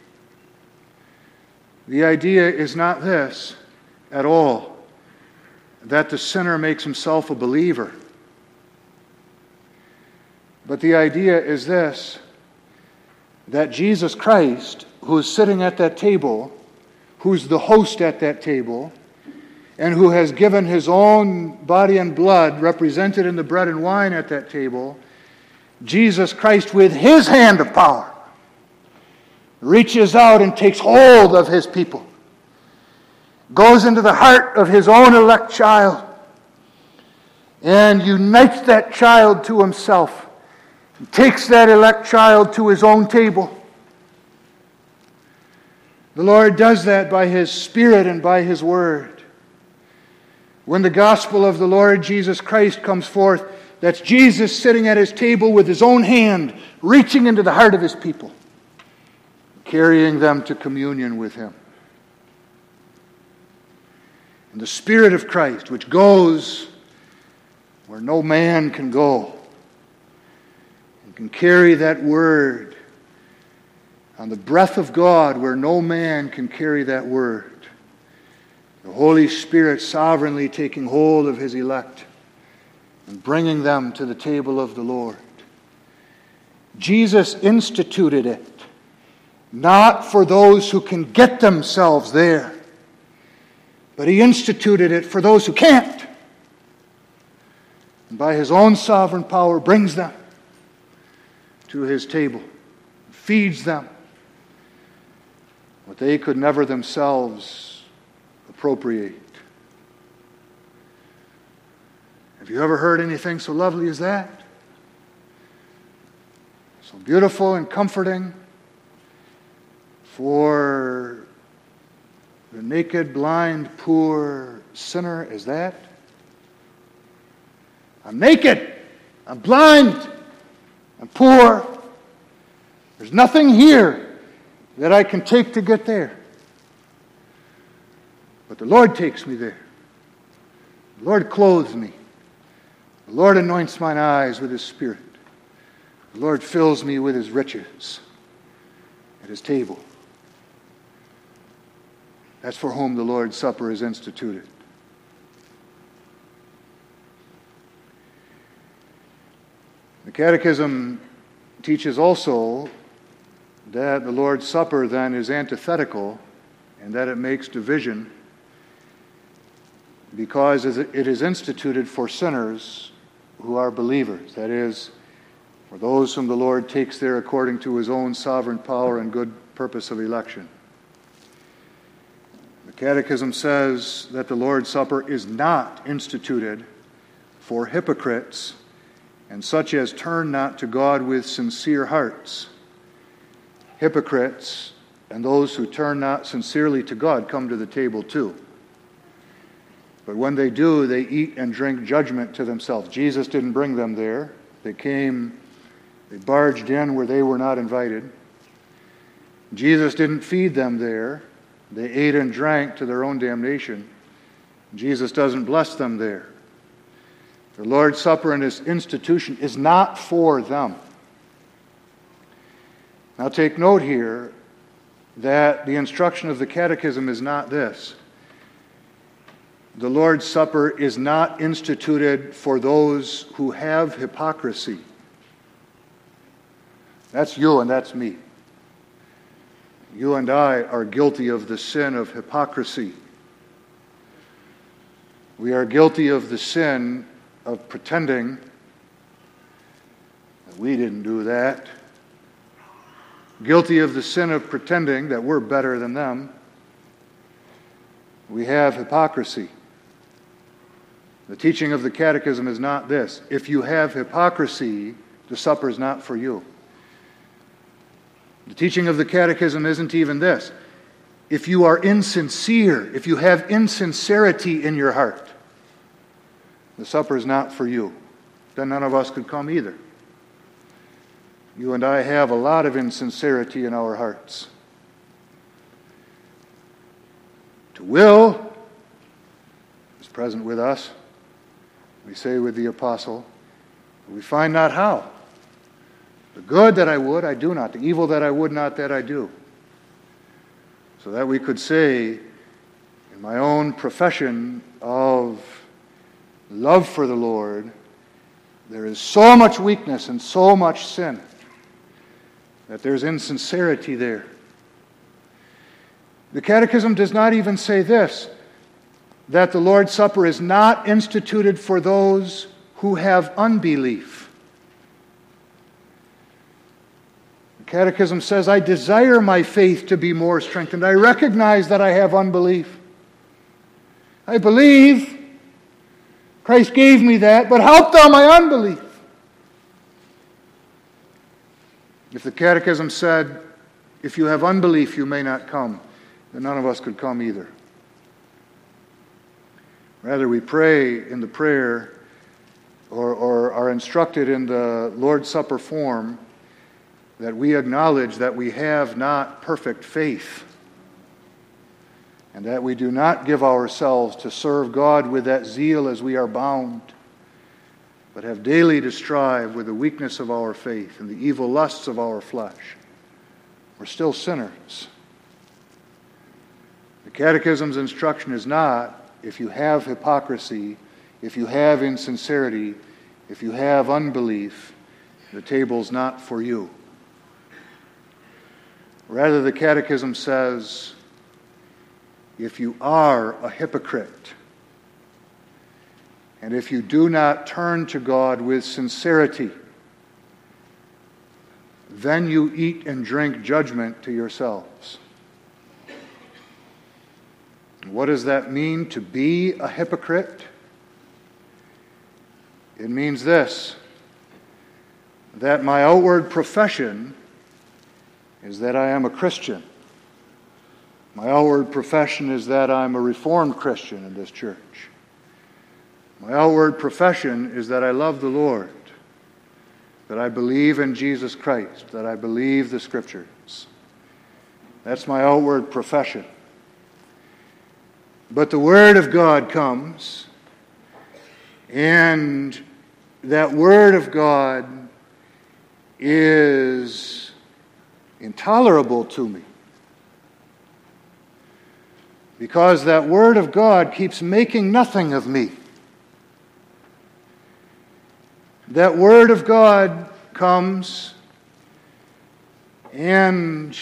The idea is not this at all, that the sinner makes himself a believer. But the idea is this, that Jesus Christ, who is sitting at that table, who's the host at that table, and who has given his own body and blood represented in the bread and wine at that table, Jesus Christ, with his hand of power, reaches out and takes hold of his people, goes into the heart of his own elect child, and unites that child to himself, and takes that elect child to his own table. The Lord does that by his Spirit and by his Word. When the gospel of the Lord Jesus Christ comes forth, that's Jesus sitting at his table with his own hand, reaching into the heart of his people, carrying them to communion with him. And the Spirit of Christ, which goes where no man can go, and can carry that word on the breath of God where no man can carry that word. The Holy Spirit sovereignly taking hold of his elect and bringing them to the table of the Lord. Jesus instituted it, not for those who can get themselves there, but he instituted it for those who can't. And by his own sovereign power brings them to his table, feeds them what they could never themselves appropriate. Have you ever heard anything so lovely as that? So beautiful and comforting for the naked, blind, poor sinner as that? I'm naked. I'm blind. I'm poor. There's nothing here that I can take to get there. But the Lord takes me there. The Lord clothes me. The Lord anoints mine eyes with his Spirit. The Lord fills me with his riches at his table. That's for whom the Lord's Supper is instituted. The Catechism teaches also that the Lord's Supper then is antithetical and that it makes division because it is instituted for sinners who are believers. That is, for those whom the Lord takes there according to his own sovereign power and good purpose of election. The Catechism says that the Lord's Supper is not instituted for hypocrites and such as turn not to God with sincere hearts. Hypocrites and those who turn not sincerely to God come to the table too. But when they do, they eat and drink judgment to themselves. Jesus didn't bring them there. They came, they barged in where they were not invited. Jesus didn't feed them there. They ate and drank to their own damnation. Jesus doesn't bless them there. The Lord's Supper and its institution is not for them. Now take note here that the instruction of the Catechism is not this. The Lord's Supper is not instituted for those who have hypocrisy. That's you and that's me. You and I are guilty of the sin of hypocrisy. We are guilty of the sin of pretending that we didn't do that. Guilty of the sin of pretending that we're better than them. We have hypocrisy. The teaching of the Catechism is not this. If you have hypocrisy, the supper is not for you. The teaching of the Catechism isn't even this. If you are insincere, if you have insincerity in your heart, the supper is not for you. Then none of us could come either. You and I have a lot of insincerity in our hearts. To will is present with us. We say with the apostle, we find not how. The good that I would, I do not. The evil that I would not, that I do. So that we could say, in my own profession of love for the Lord, there is so much weakness and so much sin that there's insincerity there. The Catechism does not even say this, that the Lord's Supper is not instituted for those who have unbelief. The Catechism says, I desire my faith to be more strengthened. I recognize that I have unbelief. I believe Christ gave me that, but help thou my unbelief. If the Catechism said, if you have unbelief, you may not come, then none of us could come either. Rather, we pray in the prayer or, or are instructed in the Lord's Supper form that we acknowledge that we have not perfect faith and that we do not give ourselves to serve God with that zeal as we are bound, but have daily to strive with the weakness of our faith and the evil lusts of our flesh. We're still sinners. The Catechism's instruction is not, if you have hypocrisy, if you have insincerity, if you have unbelief, the table's not for you. Rather, the Catechism says, if you are a hypocrite, and if you do not turn to God with sincerity, then you eat and drink judgment to yourselves. What does that mean, to be a hypocrite? It means this, that my outward profession is that I am a Christian. My outward profession is that I'm a Reformed Christian in this church. My outward profession is that I love the Lord, that I believe in Jesus Christ, that I believe the Scriptures. That's my outward profession. But the Word of God comes, and that Word of God is intolerable to me. Because that Word of God keeps making nothing of me. That Word of God comes, and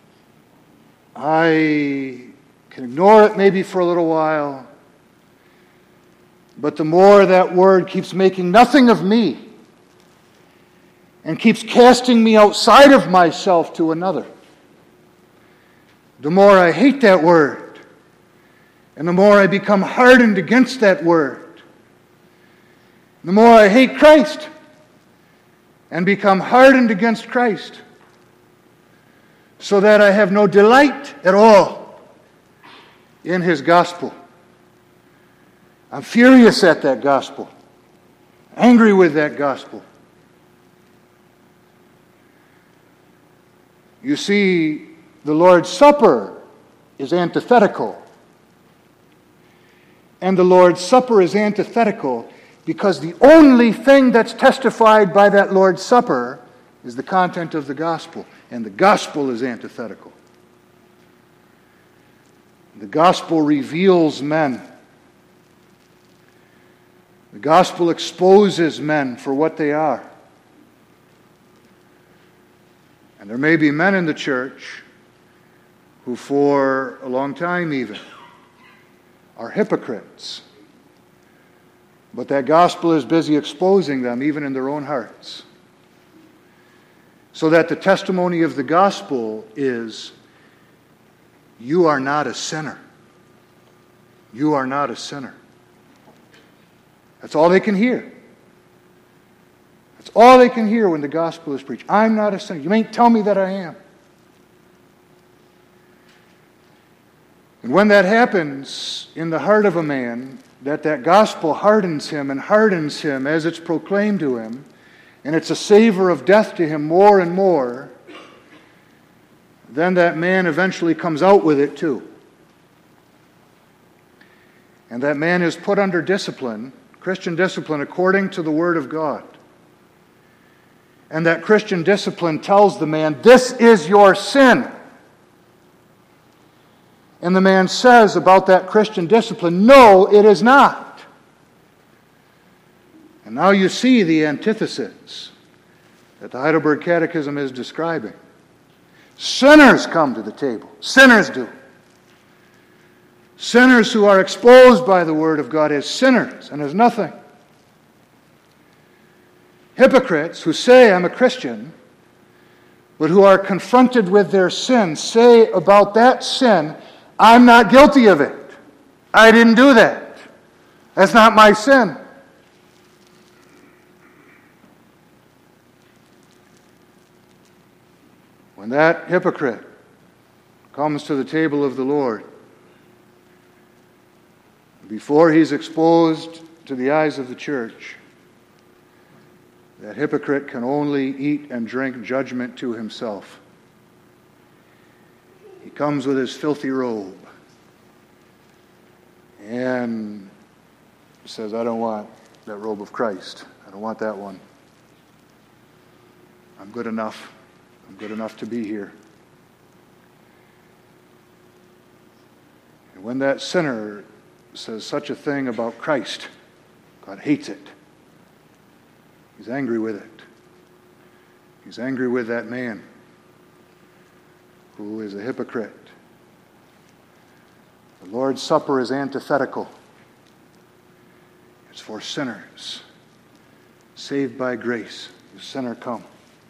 I can ignore it maybe for a little while, but the more that Word keeps making nothing of me and keeps casting me outside of myself to another, the more I hate that Word. And the more I become hardened against that Word, the more I hate Christ and become hardened against Christ, so that I have no delight at all in His gospel. I'm furious at that gospel, angry with that gospel. You see, the Lord's Supper is antithetical. And the Lord's Supper is antithetical because the only thing that's testified by that Lord's Supper is the content of the gospel. And the gospel is antithetical. The gospel reveals men. The gospel exposes men for what they are. And there may be men in the church who for a long time even are hypocrites. But that gospel is busy exposing them even in their own hearts. So that the testimony of the gospel is, you are not a sinner. You are not a sinner. That's all they can hear. That's all they can hear when the gospel is preached. I'm not a sinner. You ain't tell me that I am. And when that happens in the heart of a man, that that gospel hardens him and hardens him as it's proclaimed to him, and it's a savor of death to him more and more, then that man eventually comes out with it too. And that man is put under discipline, Christian discipline, according to the Word of God. And that Christian discipline tells the man, this is your sin. And the man says about that Christian discipline, no, it is not. And now you see the antithesis that the Heidelberg Catechism is describing. Sinners come to the table. Sinners do. Sinners who are exposed by the Word of God as sinners and as nothing. Hypocrites who say, I'm a Christian, but who are confronted with their sin, say about that sin, I'm not guilty of it. I didn't do that. That's not my sin. When that hypocrite comes to the table of the Lord, before he's exposed to the eyes of the church, that hypocrite can only eat and drink judgment to himself. He comes with his filthy robe and says, I don't want that robe of Christ. I don't want that one. I'm good enough. I'm good enough to be here. And when that sinner says such a thing about Christ, God hates it. He's angry with it. He's angry with that man who is a hypocrite. The Lord's Supper is antithetical. It's for sinners, saved by grace. The sinner come.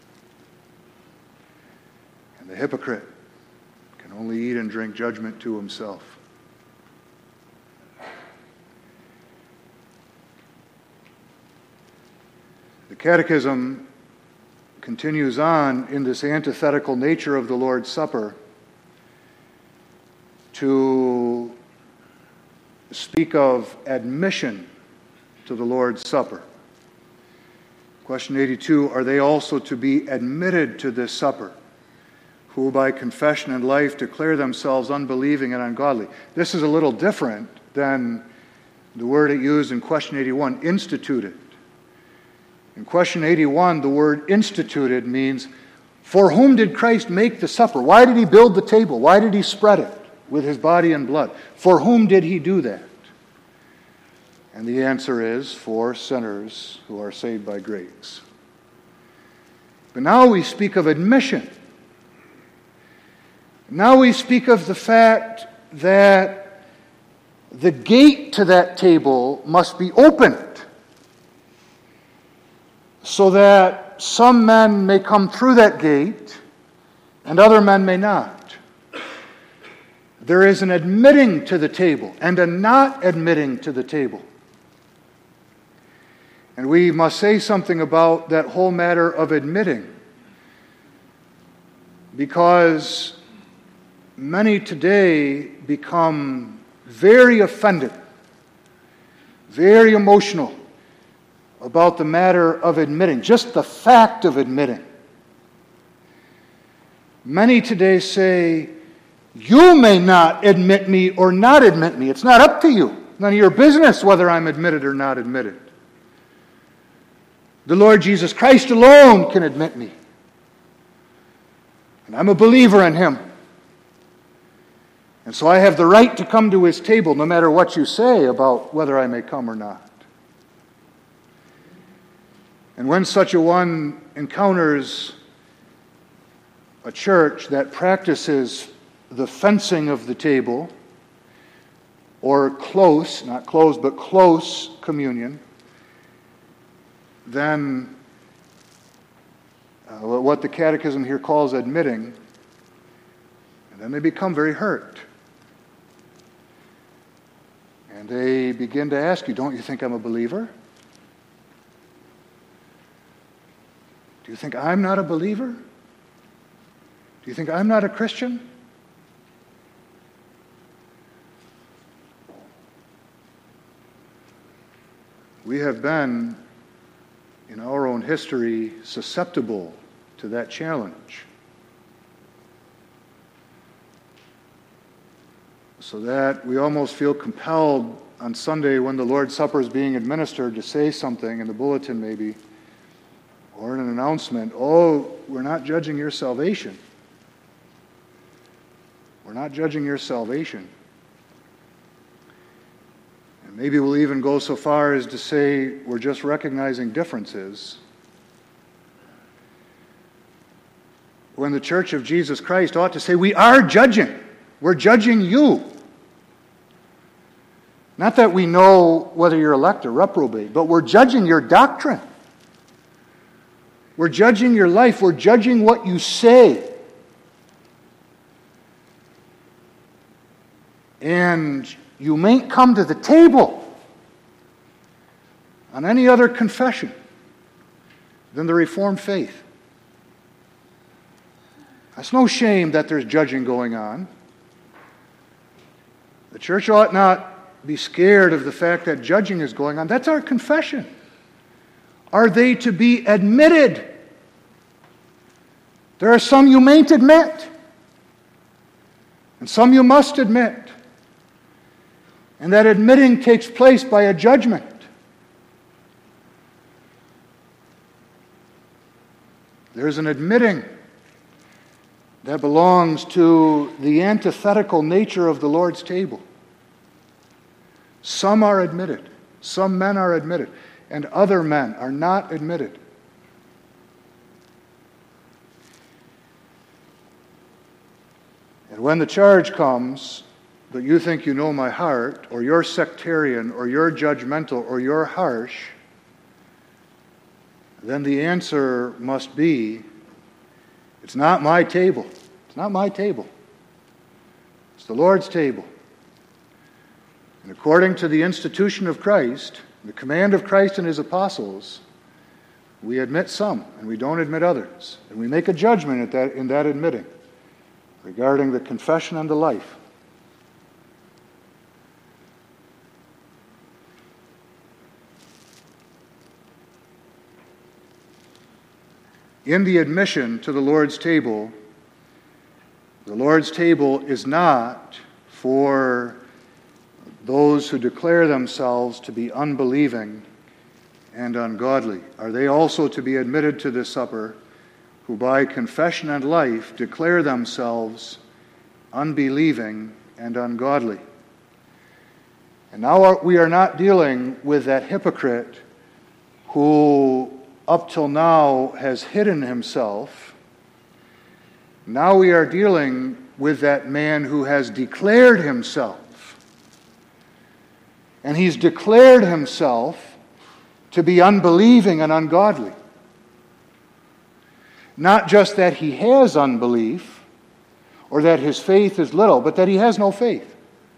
And the hypocrite can only eat and drink judgment to himself. The Catechism continues on in this antithetical nature of the Lord's Supper to speak of admission to the Lord's Supper. Question eighty-two, are they also to be admitted to this supper, who by confession and life declare themselves unbelieving and ungodly? This is a little different than the word it used in question eighty-one, instituted. In question eighty-one, the word instituted means, for whom did Christ make the supper? Why did he build the table? Why did he spread it with his body and blood? For whom did he do that? And the answer is, for sinners who are saved by grace. But now we speak of admission. Now we speak of the fact that the gate to that table must be opened, so that some men may come through that gate and other men may not. There is an admitting to the table and a not admitting to the table. And we must say something about that whole matter of admitting, because many today become very offended, very emotional about the matter of admitting, just the fact of admitting. Many today say, you may not admit me or not admit me. It's not up to you. None of your business whether I'm admitted or not admitted. The Lord Jesus Christ alone can admit me. And I'm a believer in Him. And so I have the right to come to His table no matter what you say about whether I may come or not. And when such a one encounters a church that practices the fencing of the table, or close, not close, but close communion, then uh, what the Catechism here calls admitting, and then they become very hurt. And they begin to ask you, don't you think I'm a believer? Do you think I'm not a believer? Do you think I'm not a Christian? We have been, in our own history, susceptible to that challenge. So that we almost feel compelled on Sunday when the Lord's Supper is being administered to say something in the bulletin maybe, or in an announcement, oh, we're not judging your salvation. We're not judging your salvation. And maybe we'll even go so far as to say we're just recognizing differences. When the Church of Jesus Christ ought to say, we are judging. We're judging you. Not that we know whether you're elect or reprobate, but we're judging your doctrine. We're judging your life. We're judging what you say. And you mayn't come to the table on any other confession than the Reformed faith. That's no shame that there's judging going on. The church ought not be scared of the fact that judging is going on. That's our confession. Are they to be admitted? There are some you mayn't admit, and some you must admit. And that admitting takes place by a judgment. There's an admitting that belongs to the antithetical nature of the Lord's table. Some are admitted, some men are admitted, and other men are not admitted. And when the charge comes that you think you know my heart, or you're sectarian, or you're judgmental, or you're harsh, then the answer must be, it's not my table. It's not my table. It's the Lord's table. And according to the institution of Christ, the command of Christ and his apostles, we admit some and we don't admit others. And we make a judgment at that, in that admitting regarding the confession and the life. In the admission to the Lord's table, the Lord's table is not for those who declare themselves to be unbelieving and ungodly. Are they also to be admitted to this supper who by confession and life declare themselves unbelieving and ungodly? And now we are not dealing with that hypocrite who up till now has hidden himself. Now we are dealing with that man who has declared himself. And he's declared himself to be unbelieving and ungodly. Not just that he has unbelief or that his faith is little, but that he has no faith.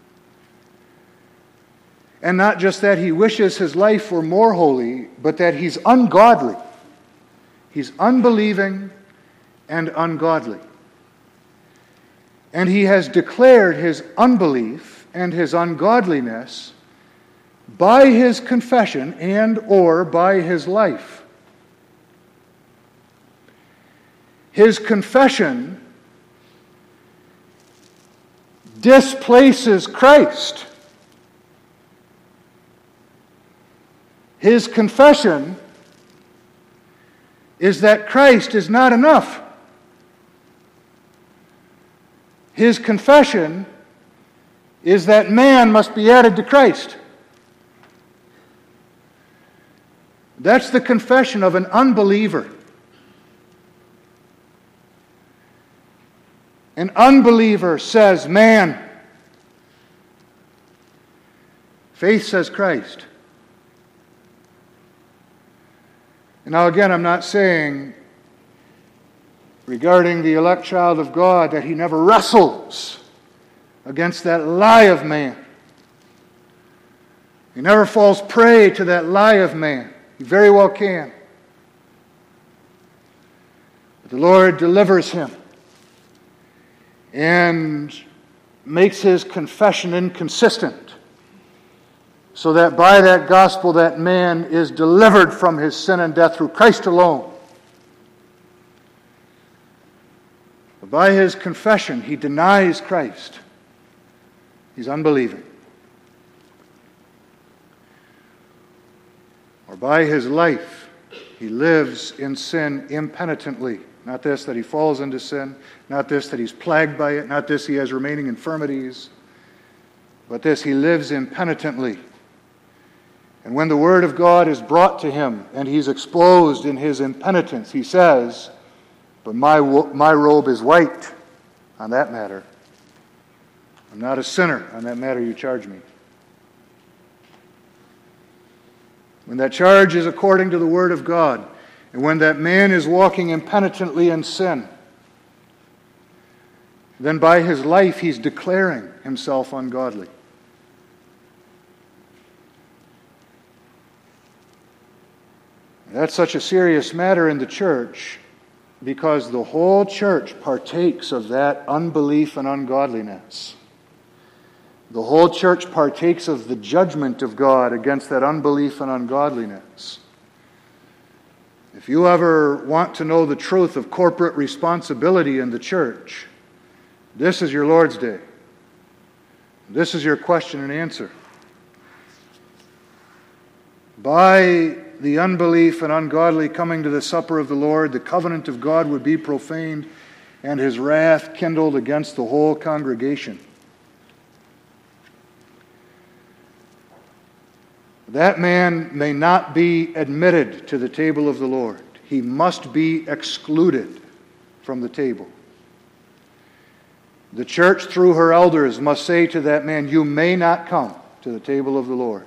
And not just that he wishes his life were more holy, but that he's ungodly. He's unbelieving and ungodly. And he has declared his unbelief and his ungodliness by his confession and or by his life. His confession displaces Christ. His confession is that Christ is not enough. His confession is that man must be added to Christ. That's the confession of an unbeliever. An unbeliever says man. Faith says Christ. And now again, I'm not saying regarding the elect child of God that he never wrestles against that lie of man. He never falls prey to that lie of man. He very well can. But the Lord delivers him and makes his confession inconsistent, so that by that gospel that man is delivered from his sin and death through Christ alone. But by his confession, he denies Christ. He's unbelieving. Or by his life, he lives in sin impenitently. Not this, that he falls into sin. Not this, that he's plagued by it. Not this, he has remaining infirmities. But this, he lives impenitently. And when the Word of God is brought to him and he's exposed in his impenitence, he says, but my, my robe is white on that matter. I'm not a sinner on that matter you charge me. when that charge is according to the Word of God, and when that man is walking impenitently in sin, then by his life he's declaring himself ungodly. That's such a serious matter in the church because the whole church partakes of that unbelief and ungodliness. The whole church partakes of the judgment of God against that unbelief and ungodliness. If you ever want to know the truth of corporate responsibility in the church, this is your Lord's Day. This is your question and answer. By the unbelief and ungodly coming to the supper of the Lord, the covenant of God would be profaned and his wrath kindled against the whole congregation. That man may not be admitted to the table of the Lord. He must be excluded from the table. The church, through her elders, must say to that man, you may not come to the table of the Lord.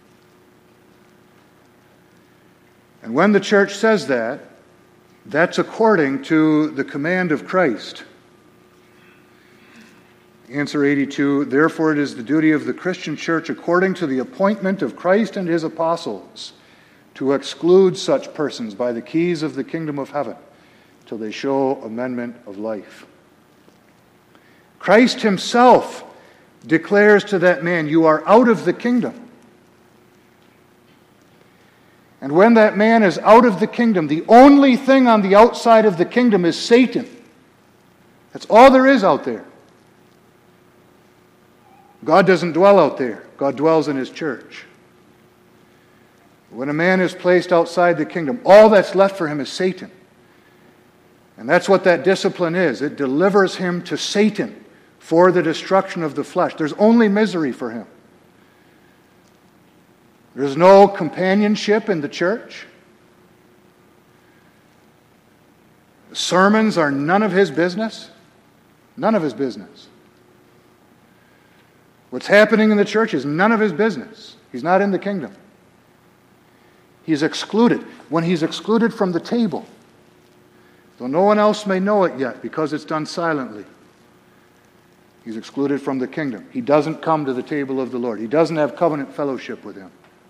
And when the church says that, that's according to the command of Christ. Answer eighty-two, therefore it is the duty of the Christian church, according to the appointment of Christ and his apostles, to exclude such persons by the keys of the kingdom of heaven till they show amendment of life. Christ himself declares to that man, you are out of the kingdom. And when that man is out of the kingdom, the only thing on the outside of the kingdom is Satan. That's all there is out there. God doesn't dwell out there. God dwells in his church. When a man is placed outside the kingdom, all that's left for him is Satan. And that's what that discipline is. It delivers him to Satan for the destruction of the flesh. There's only misery for him. There's no companionship in the church. The sermons are none of his business. None of his business. What's happening in the church is none of his business. He's not in the kingdom. He's excluded. When he's excluded from the table, though no one else may know it yet because it's done silently, he's excluded from the kingdom. He doesn't come to the table of the Lord. He doesn't have covenant fellowship with him.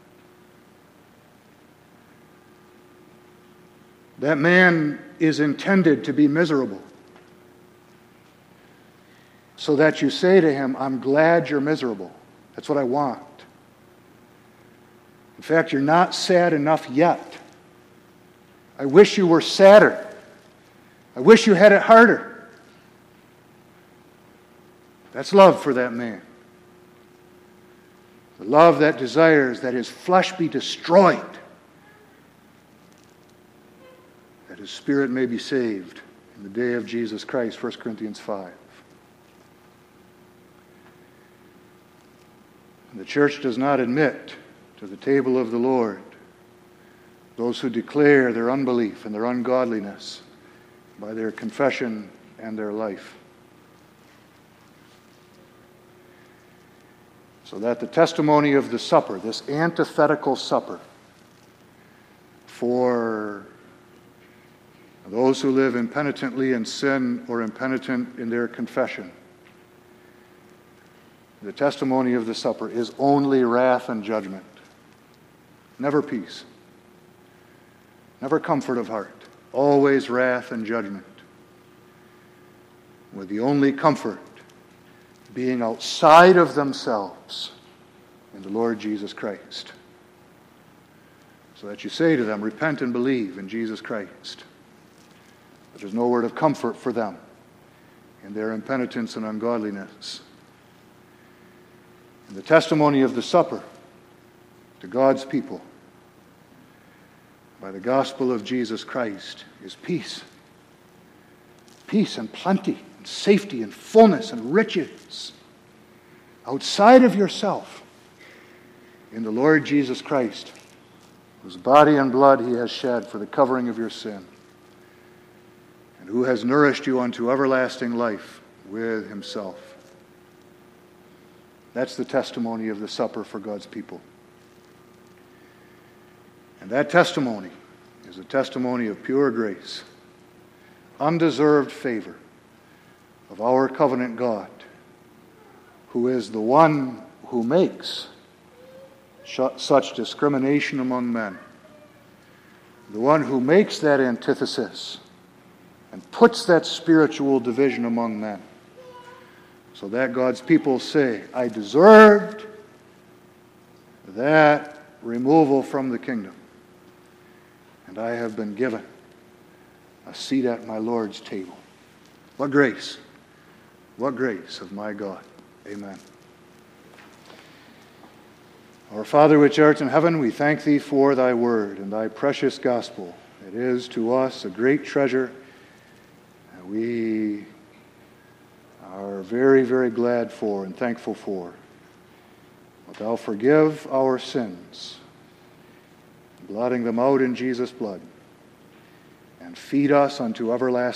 That man is intended to be miserable, so that you say to him, I'm glad you're miserable. That's what I want. In fact, you're not sad enough yet. I wish you were sadder. I wish you had it harder. That's love for that man. The love that desires that his flesh be destroyed, that his spirit may be saved in the day of Jesus Christ, First Corinthians five. And the church does not admit to the table of the Lord those who declare their unbelief and their ungodliness by their confession and their life. So that the testimony of the supper, this antithetical supper, for those who live impenitently in sin or impenitent in their confession, the testimony of the supper is only wrath and judgment. Never peace. Never comfort of heart. Always wrath and judgment. With the only comfort being outside of themselves in the Lord Jesus Christ. So that you say to them, repent and believe in Jesus Christ. But there's no word of comfort for them in their impenitence and ungodliness. And the testimony of the supper to God's people by the gospel of Jesus Christ is peace. Peace and plenty and safety and fullness and riches outside of yourself in the Lord Jesus Christ, whose body and blood he has shed for the covering of your sin, and who has nourished you unto everlasting life with himself. That's the testimony of the supper for God's people. And that testimony is a testimony of pure grace, undeserved favor of our covenant God, who is the one who makes such discrimination among men, the one who makes that antithesis and puts that spiritual division among men, so that God's people say, I deserved that removal from the kingdom, and I have been given a seat at my Lord's table. What grace! What grace of my God. Amen. Our Father which art in heaven, we thank thee for thy word and thy precious gospel. It is to us a great treasure. We are very, very glad for and thankful for. Wilt thou forgive our sins, blotting them out in Jesus' blood, and feed us unto everlasting